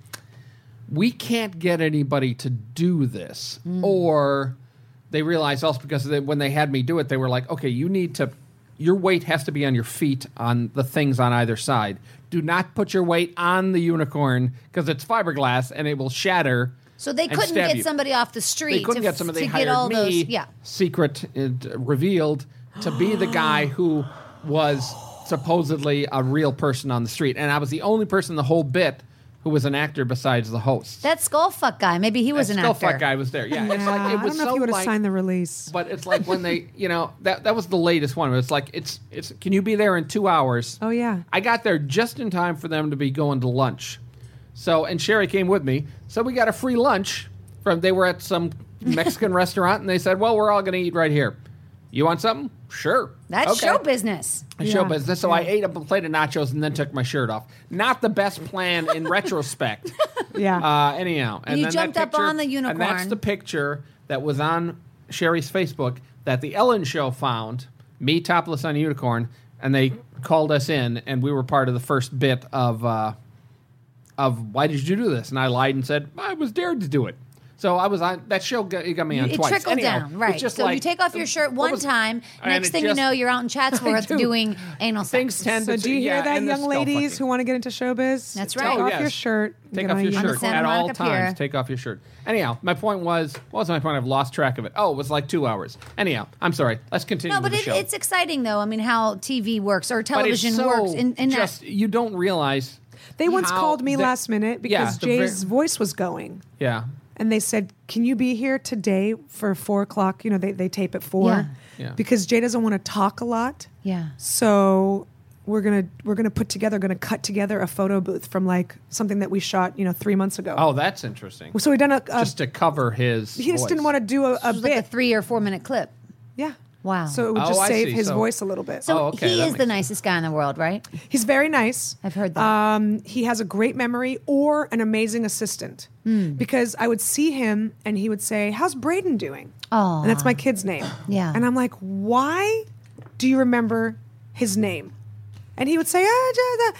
we can't get anybody to do this. Mm. Or they realize also because they, when they had me do it, they were like, okay, you need to, your weight has to be on your feet on the things on either side. Do not put your weight on the unicorn because it's fiberglass and it will shatter. So they and couldn't stab get you. somebody off the street. They couldn't to, get somebody. They to hired get all me, those. Yeah. secret and revealed to be the guy who was supposedly a real person on the street, and I was the only person in the whole bit who was an actor besides the host. That skullfuck guy. Maybe he was That an actor. Skullfuck guy was there. Yeah, it's Yeah, like it I was don't know so if you would have like, signed the release. but it's like when they, you know, that that was the latest one. It's like it's it's. Can you be there in two hours? Oh, yeah. I got there just in time for them to be going to lunch. So and Sherry came with me, so we got a free lunch from. They were at some Mexican restaurant, and they said, "Well, we're all going to eat right here. You want something? Sure. That's Okay. show business. A show Yeah, business. So I ate up a plate of nachos and then took my shirt off. Not the best plan in retrospect. Yeah. Uh, anyhow, and, you then jumped that up picture- on the And that's unicorn. the picture that was on Sherry's Facebook that the Ellen Show found. Me topless on a unicorn, and they called us in, and we were part of the first bit of uh, of why did you do this? And I lied and said I was dared to do it. So I was on that show. Got, it got me on It twice. trickled Anyhow, down, it's right? just So you like- take off your shirt what one was- time. and Next it thing you just- know, you're out in Chatsworth do. doing anal Things sex. tend So to. do you hear yeah, that, and the young skull ladies fucking. who want to get into showbiz? That's Take right. Oh, off yes. your shirt. and Take get off on your a On the shirt Santa at all Monica Pier. times. Take off your shirt. Anyhow, my point was, what was my point? I've lost track of it. Oh, it was like two hours. Anyhow, I'm sorry. Let's continue No, with but the it, show. it's exciting though. I mean, how T V works or But it's television so works in, in just that. you don't realize. They once how called me the- last minute Yeah, because the ver- Jay's voice was going. Yeah. And they said, can you be here today for four o'clock? You know, they, they tape at four. Yeah. Yeah. Because Jay doesn't want to talk a lot. Yeah. So we're gonna we're gonna put together, gonna cut together a photo booth from like something that we shot, you know, three months ago. Oh, that's interesting. So we done a, a Just to cover his. he just voice. didn't want to do a, a It was like bit. a three or four minute clip. yeah. Wow. So it would Oh, just I save see. his So- voice a little bit. So Oh, okay, he that is makes the sense. nicest guy in the world, right? He's very nice. I've heard that. Um, he has a great memory or an amazing assistant. Hmm. Because I would see him and he would say, "How's Braden doing?" Aw. And that's my kid's name. Yeah. And I'm like, "Why do you remember his name?" And he would say, "Ah,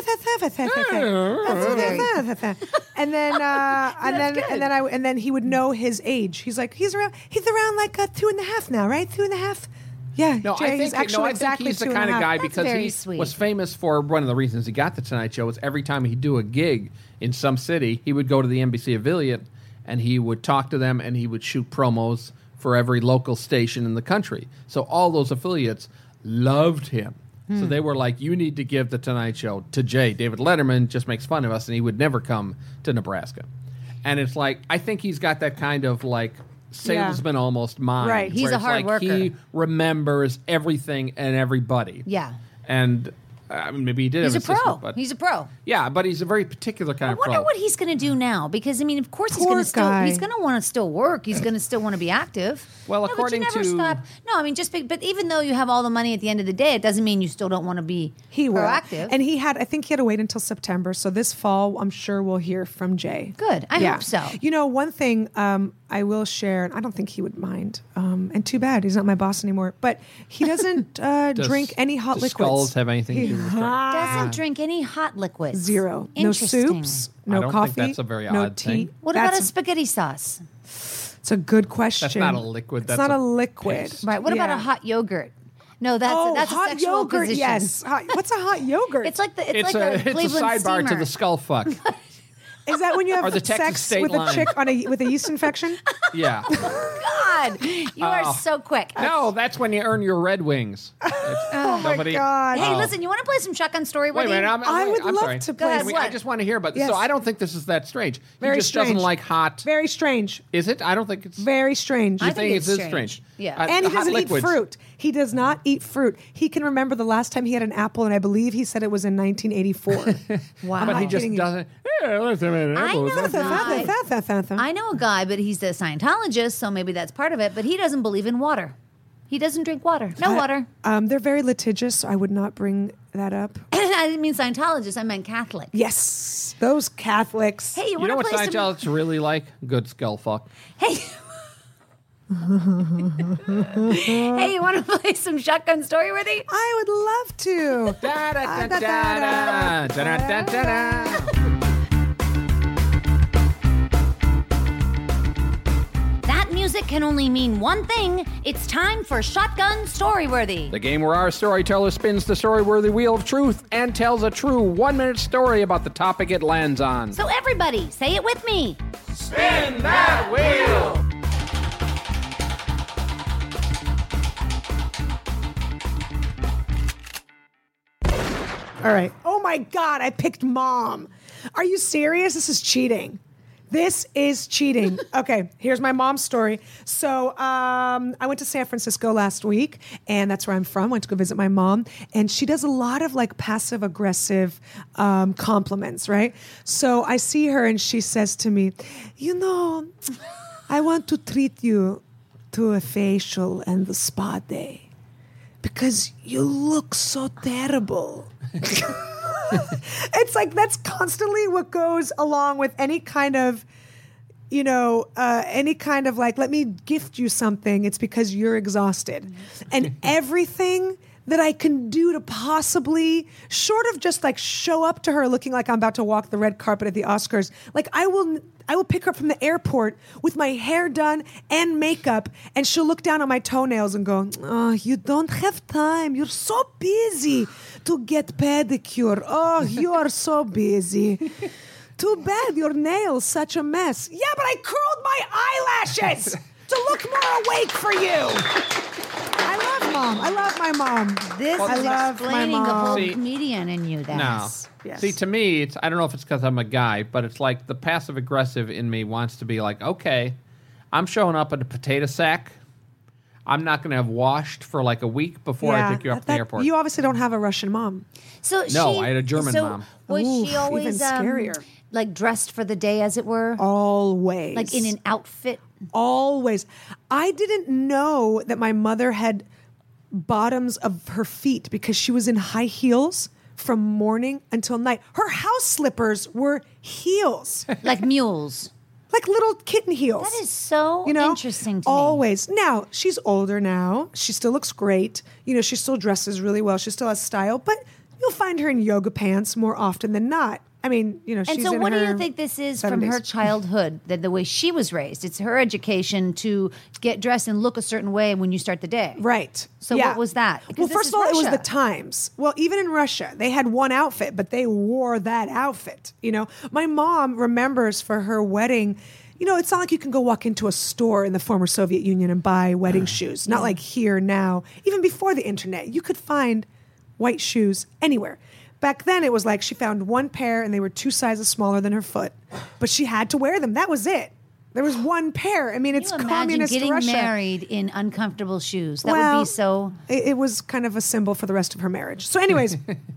and then, uh, and then, and then I, and then he would know his age. He's like, he's around, he's around like uh, two and a half now, right? Two and a half. Yeah, No, Jay, I think he's actually no, I exactly think he's the two and kind a of half. guy That's because very he sweet. was famous for one of the reasons he got the Tonight Show was every time he'd do a gig in some city, he would go to the N B C affiliate and he would talk to them and he would shoot promos for every local station in the country. So all those affiliates loved him. So they were like, "You need to give the Tonight Show to Jay. David Letterman just makes fun of us, and he would never come to Nebraska." And it's like, I think he's got that kind of like salesman almost mind. Right. He's where a it's hard like worker. He remembers everything and everybody. Yeah. And I mean, maybe he did He's a have assistants, pro. but He's a pro. yeah, but he's a very particular kind I of wonder pro. what he's going to do now, because I mean, of course he's Poor going to still guy. he's going to want to still work. He's going to still want to be active. Well, No, but according you never to- stop. No, I mean, just be, but even though you have all the money at the end of the day, it doesn't mean you still don't want to be He will. proactive. And he had, I think he had to wait until September. So this fall, I'm sure we'll hear from Jay. Good. I hope so. You know, one thing um, I will share, and I don't think he would mind, um, and too bad, he's not my boss anymore, but he doesn't uh, Does- drink any hot does liquids. skulls have anything to do with it? doesn't drink any hot liquids. Zero. No Interesting. soups, I no don't think coffee. that's a very no odd tea. thing. What about That's a spaghetti sauce? It's a good question. That's not a liquid, It's that's not a a liquid. paste. Right. What about Yeah. a hot yogurt? No, that's Oh, that's hot a sexual yogurt. position. Yes. Hot, what's a hot yogurt? It's like the it's, It's like a, a, it's a Cleveland sidebar steamer. to the skull fuck. Is that when you have Or the Texas sex state with line. a chick on a with a yeast infection? Yeah. God, you are Oh. so quick. No, that's when you earn your Red Wings. Oh my Nobody- god! Hey, Oh. listen, you want to play some shotgun story? Wait a minute. I'm, I wait, would I'm love sorry. to Go play. ahead, We- what? I just want to hear about this. Yes. So I don't think this is that strange. Very he just doesn't strange. like hot. Very strange. Is it? I don't think it's. Very strange. You I think think it's it is strange. strange? Yeah. Uh, And he hot doesn't liquids. eat fruit. He does not eat fruit. He can remember the last time he had an apple, and I believe he said it was in nineteen eighty-four. Wow. But he not just kidding you. doesn't. Yeah, last time I had an I apple was know last that. time- I know a guy, but he's a Scientologist, so maybe that's part of it. But he doesn't believe in water. He doesn't drink water. No water. Um, they're very litigious, so I would not bring that up. I didn't mean Scientologist. I meant Catholic. Yes, those Catholics. Hey, you You want know to what play some? Scientologists really like? Good skull fuck. Hey. Hey, you want to play some shotgun story worthy? I would love to. Da, da, Ah, da, da, da, da, da, da, da, da, da. That music can only mean one thing. It's time for Shotgun Storyworthy. The game where our storyteller spins the story-worthy wheel of truth and tells a true one-minute story about the topic it lands on. So everybody, say it with me. Spin that wheel! All right. Oh my God, I picked mom. Are you serious? This is cheating. This is cheating. Okay, here's my mom's story. So um, I went to San Francisco last week, and that's where I'm from. Went to go visit my mom, and she does a lot of like passive aggressive um, compliments, right? So I see her, and she says to me, "You know, I want to treat you to a facial and the spa day because you look so terrible." It's like that's constantly what goes along with any kind of, you know, uh, any kind of like, let me gift you something. It's because you're exhausted. And everything that I can do to possibly, short of just like show up to her looking like I'm about to walk the red carpet at the Oscars, like I will I will pick her up from the airport with my hair done and makeup, and she'll look down on my toenails and go, "Oh, you don't have time. You're so busy to get pedicure. Oh, you are so busy. Too bad your nails such a mess." Yeah, but I curled my eyelashes to look more awake for you. I love mom. I love my mom. This I is love my explaining the whole mom. See- comedian in you. No. That's Yes. See, to me, it's I don't know if it's because I'm a guy, but it's like the passive aggressive in me wants to be like, okay, I'm showing up in a potato sack. I'm not going to have washed for like a week before I pick you up that- at the airport. You obviously don't have a Russian mom. so. No, she, I had a German so mom. Was Oof, she always even um, scarier. like dressed for the day, as it were, Always. like in an outfit? Always. I didn't know that my mother had bottoms of her feet because she was in high heels from morning until night. Her house slippers were heels, Like mules. like little kitten heels. That is so you know, interesting to me. always. Now, she's older now. She still looks great. You know, she still dresses really well. She still has style, but you'll find her in yoga pants more often than not. I mean, you know, And she's so, in what do her you think this is from seventies. her childhood, that the way she was raised? It's her education to get dressed and look a certain way when you start the day. Right. So what was that? Because Well, this first is of all, it was Russia. the times. Well, even in Russia, they had one outfit, but they wore that outfit. You know, my mom remembers for her wedding. You know, it's not like you can go walk into a store in the former Soviet Union and buy wedding shoes. Not like here now. Even before the internet, you could find white shoes anywhere. Back then, it was like she found one pair and they were two sizes smaller than her foot, but she had to wear them. That was it. There was one pair. I mean, it's Can you imagine communist getting Russia. married in uncomfortable shoes? That Well, would be so. It, it was kind of a symbol for the rest of her marriage. So, anyways,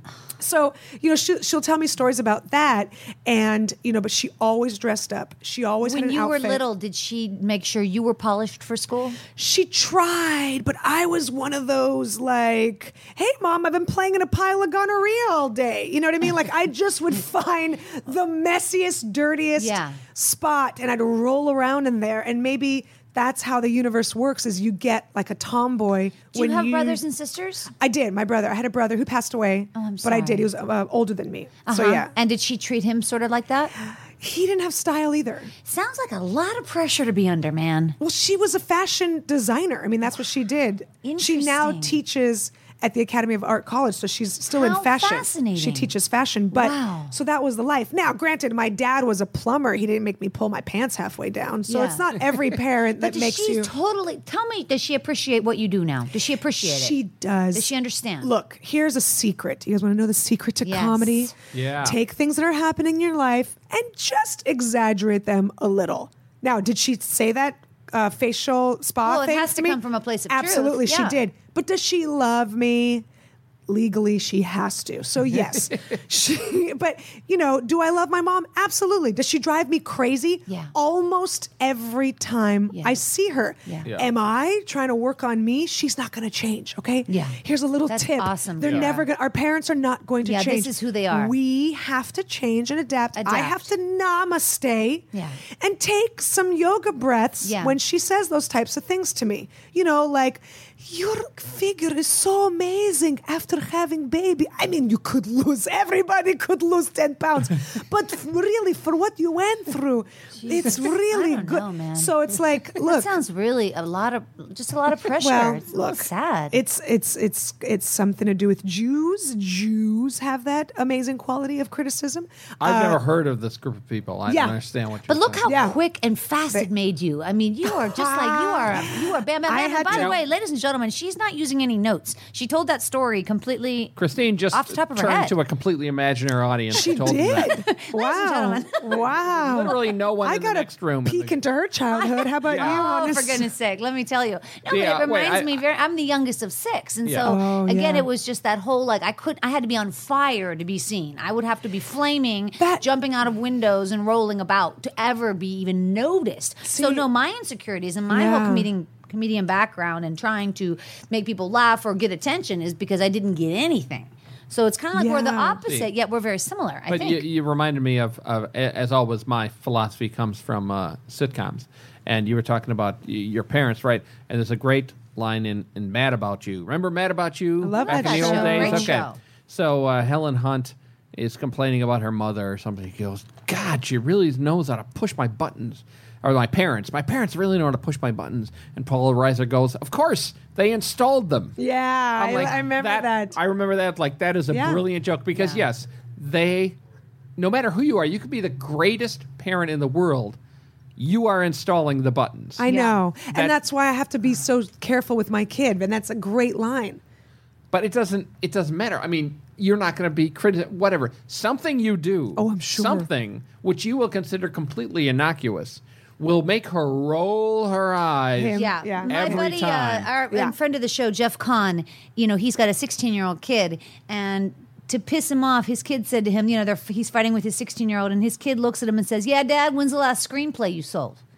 so you know, she, she'll tell me stories about that, and you know, but she always dressed up. She always When had an you were outfit. little, did she make sure you were polished for school? She tried, but I was one of those like, hey, mom, I've been playing in a pile of gonorrhea all day. You know what I mean? Like, I just would find the messiest, dirtiest Yeah. spot and I'd roll around in there. And maybe that's how the universe works is you get like a tomboy. Do when you have brothers and sisters? I did. My brother. I had a brother who passed away. Oh, I'm But I did. sorry. He was uh, older than me. So, Uh-huh. yeah. And did she treat him sort of like that? He didn't have style either. Sounds like a lot of pressure to be under, man. Well, she was a fashion designer. I mean, that's what she did. She now Interesting. teaches at the Academy of Art College, so she's still How in fashion. fascinating. She teaches fashion, but Wow. so that was the life. Now, granted, my dad was a plumber. He didn't make me pull my pants halfway down, so Yeah. it's not every parent But that does makes she you. totally tell me? Does she appreciate what you do now? Does she appreciate it? She does. Does she understand? Look, here's a secret. You guys want to know the secret to Yes. comedy? Yeah. Take things that are happening in your life and just exaggerate them a little. Now, did she say that uh, facial spa Well, it thing has to me? come from a place of truth. Absolutely, Yeah. she did. But does she love me? Legally, she has to. So yes, she. But you know, do I love my mom? Absolutely. Does she drive me crazy? Yeah. Almost every time Yeah. I see her. Yeah. Yeah. Am I trying to work on me? She's not going to change. Okay. Yeah. Here's a little That's tip. awesome, They're yeah. never going. Our parents are not going to Yeah, this change. is who they are. We have to change and adapt. I Adapt. have to namaste. Yeah. And take some yoga breaths Yeah. when she says those types of things to me. You know, like, your figure is so amazing after having baby. I mean, you could lose, everybody could lose ten pounds. But really, for what you went through, it's really I don't good. know, man. So it's like, That look. sounds really a lot of just a lot of pressure. Well, it's a look, little sad. It's it's it's it's something to do with Jews. Jews have that amazing quality of criticism. I've Uh, never heard of this group of people. I yeah. don't understand what you're But look saying. how Yeah. quick and fast it made you. I mean, you are just like you are. You are bam, bam, I bam. And had by to- the way, ladies and gentlemen, she's not using any notes. She told that story completely. Christine just Off the top of her turned head. to a completely imaginary audience. She and told them that. did. wow. Wow. Literally no one I in the got next room. peek into her childhood. How about Yeah. you? Oh, Honest? for goodness sake, let me tell you. No, Yeah, but it wait, reminds I- me very I'm the youngest of six. And Yeah. so Oh, again, yeah. it was just that whole like I could I had to be on fire to be seen. I would have to be flaming, That- jumping out of windows and rolling about to ever be even noticed. so See- no, my insecurities and my whole Yeah. comedian comedian background and trying to make people laugh or get attention is because I didn't get anything. So it's kind of like we're the Yeah. opposite, yet we're very similar. I But think. you, you reminded me of, of, a- as always, my philosophy comes from uh, sitcoms. And you were talking about y- your parents, right? And there's a great line in, in Mad About You. Remember Mad About You? I love back that in the show. old days? Great okay. show. So uh, Helen Hunt is complaining about her mother or something. He goes, God, she really knows how to push my buttons. Or my parents. My parents really know how to push my buttons. And Paula Reiser goes, of course, they installed them. Yeah, I'm I, like, I remember that. I remember that. Like, that is a Yeah. brilliant joke because, yes, they, no matter who you are, you could be the greatest parent in the world. You are installing the buttons. I know. That- and that's why I have to be so careful with my kid. And that's a great line. but it doesn't. It doesn't matter. I mean, you're not going to be criti- whatever. Something you do. Oh, I'm sure. Something which you will consider completely innocuous will make her roll her eyes. Him. Yeah, Yeah. my Every buddy, time. Uh, our Yeah. and friend of the show, Jeff Kahn. You know, he's got a sixteen-year-old kid, and to piss him off, his kid said to him, you know, they're, he's fighting with his sixteen-year-old, and his kid looks at him and says, "Yeah, Dad, when's the last screenplay you sold?"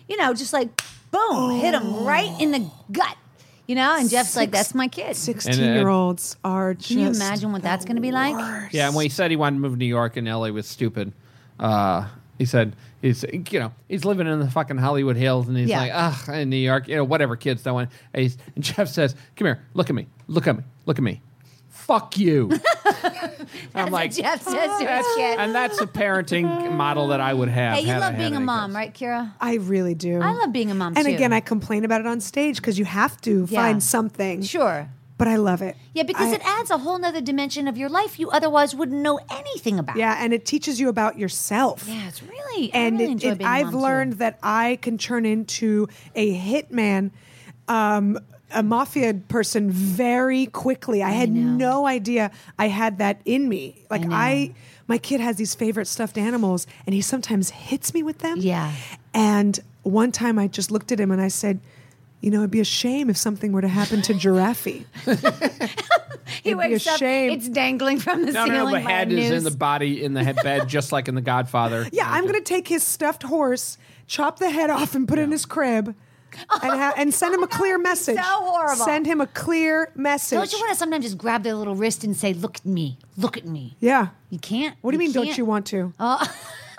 you know, just like, boom, hit him right in the gut. You know, and Jeff's like, that's my kid. sixteen-year-olds are just... Can you imagine what that's going to be like? Yeah, and when he said he wanted to move to New York and L A was stupid, uh, he said, he's, you know, he's living in the fucking Hollywood Hills, and he's Yeah. like, ugh, in New York, you know, whatever, kids don't want. And, he's, and Jeff says, come here, look at me, look at me, look at me. Fuck you. I'm like, what Jeff says to his kid. and that's a parenting model that I would have. Hey, you had I love had being a any mom, kids. right, Kira? I really do. I love being a mom, And too. again, I complain about it on stage because you have to Yeah. find something. Sure. But I love it. Yeah, because I- it adds a whole nother dimension of your life you otherwise wouldn't know anything about. Yeah, and it teaches you about yourself. Yeah, it's really, And I really it, enjoy it- being a I've mom, learned too. that I can turn into a hitman, um, a mafia person very quickly. I had know. no idea I had that in me. Like know. I, my kid has these favorite stuffed animals, and he sometimes hits me with them. Yeah. And one time I just looked at him and I said, you know, it'd be a shame if something were to happen to Giraffe. He it'd be a wakes up, shame. it's dangling from the No, ceiling. no, no, the by a head is in noose. the body, in the head bed, just like in The Godfather. Yeah, I'm going to take his stuffed horse, chop the head off, and put it in his crib, and ha- and send him a clear message. so horrible. Send him a clear message. Don't you want to sometimes just grab their little wrist and say, look at me, look at me? Yeah. You can't. What do you mean? Don't can't. you want to? Oh.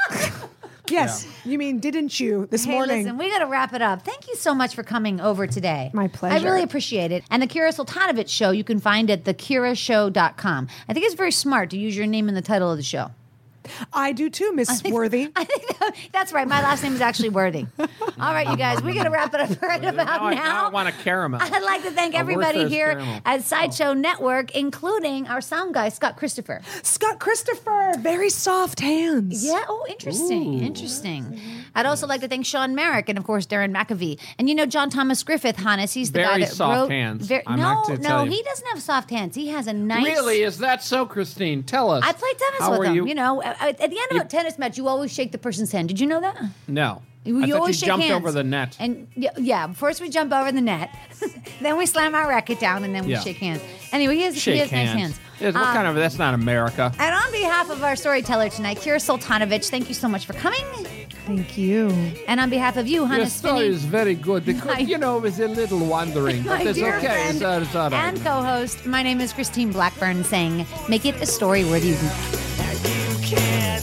Yes. You mean didn't you this Hey, morning? listen, we got to wrap it up. Thank you so much for coming over today. My pleasure. I really appreciate it. And the Kira Sultanovich Show, you can find at the kira show dot com. I think it's very smart to use your name in the title of the show. I do too, Miss Worthy. I think that, that's right. My last name is actually Worthy. All right, you guys, we got to wrap it up right about Now I, now now. I want a caramel. I'd like to thank A everybody Werther's here caramel. at Sideshow Network, including our sound guy, Scott Christopher. Scott Christopher, very soft hands. Yeah. Oh, interesting. Interesting. I'd also like to thank Sean Merrick and, of course, Darren McAvee. And you know John Thomas Griffith, Hannes. He's the Very guy that soft wrote. hands. Ver- I'm no, not gonna no, tell you. he doesn't have soft hands. He has a nice. Really? Is that so, Christine? Tell us. I played tennis How with were him. You? You know, at, at the end of a tennis match, you always shake the person's hand. Did you know that? No. You, I you thought always you shake jumped hands. over the net. And yeah, yeah, first we jump over the net, then we slam our racket down, and then we Yeah. shake hands. Anyway, he has, Shake he has hands. nice hands. Yes, what Um, kind of? That's not America. And on behalf of our storyteller tonight, Kira Sultanovich, thank you so much for coming. Thank you. And on behalf of you, Your Hannes story Finney, is very good because My- you know it was a little wandering, but my it's dear okay. friend It's, uh, it's all right. and co-host, my name is Christine Blackburn, saying, make it a story worthy of you.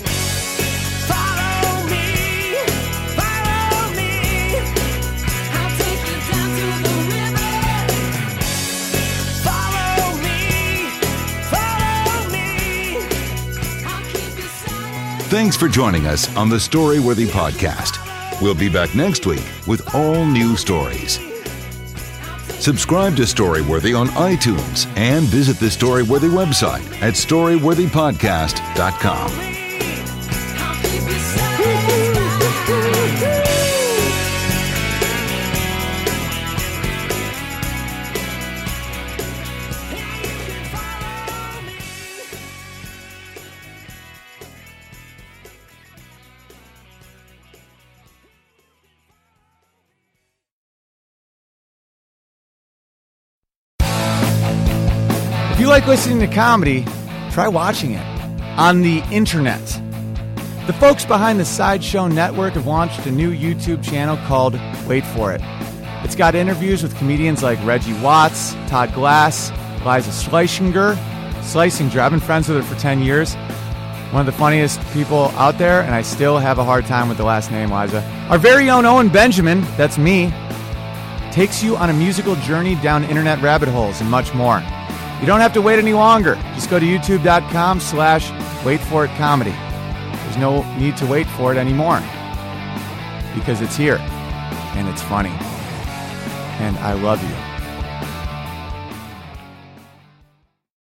Thanks for joining us on the Storyworthy Podcast. We'll be back next week with all new stories. Subscribe to Storyworthy on iTunes and visit the Storyworthy website at storyworthy podcast dot com. If you like listening to comedy, try watching it on the internet. The folks behind the Sideshow Network have launched a new YouTube channel called Wait For It. It's got interviews with comedians like Reggie Watts, Todd Glass, Liza Schlesinger. Schlesinger, I've been friends with her for ten years. One of the funniest people out there, and I still have a hard time with the last name, Liza. Our very own Owen Benjamin, that's me, takes you on a musical journey down internet rabbit holes and much more. You don't have to wait any longer. Just go to youtube.com slash wait for it comedy. There's no need to wait for it anymore because it's here and it's funny. And I love you.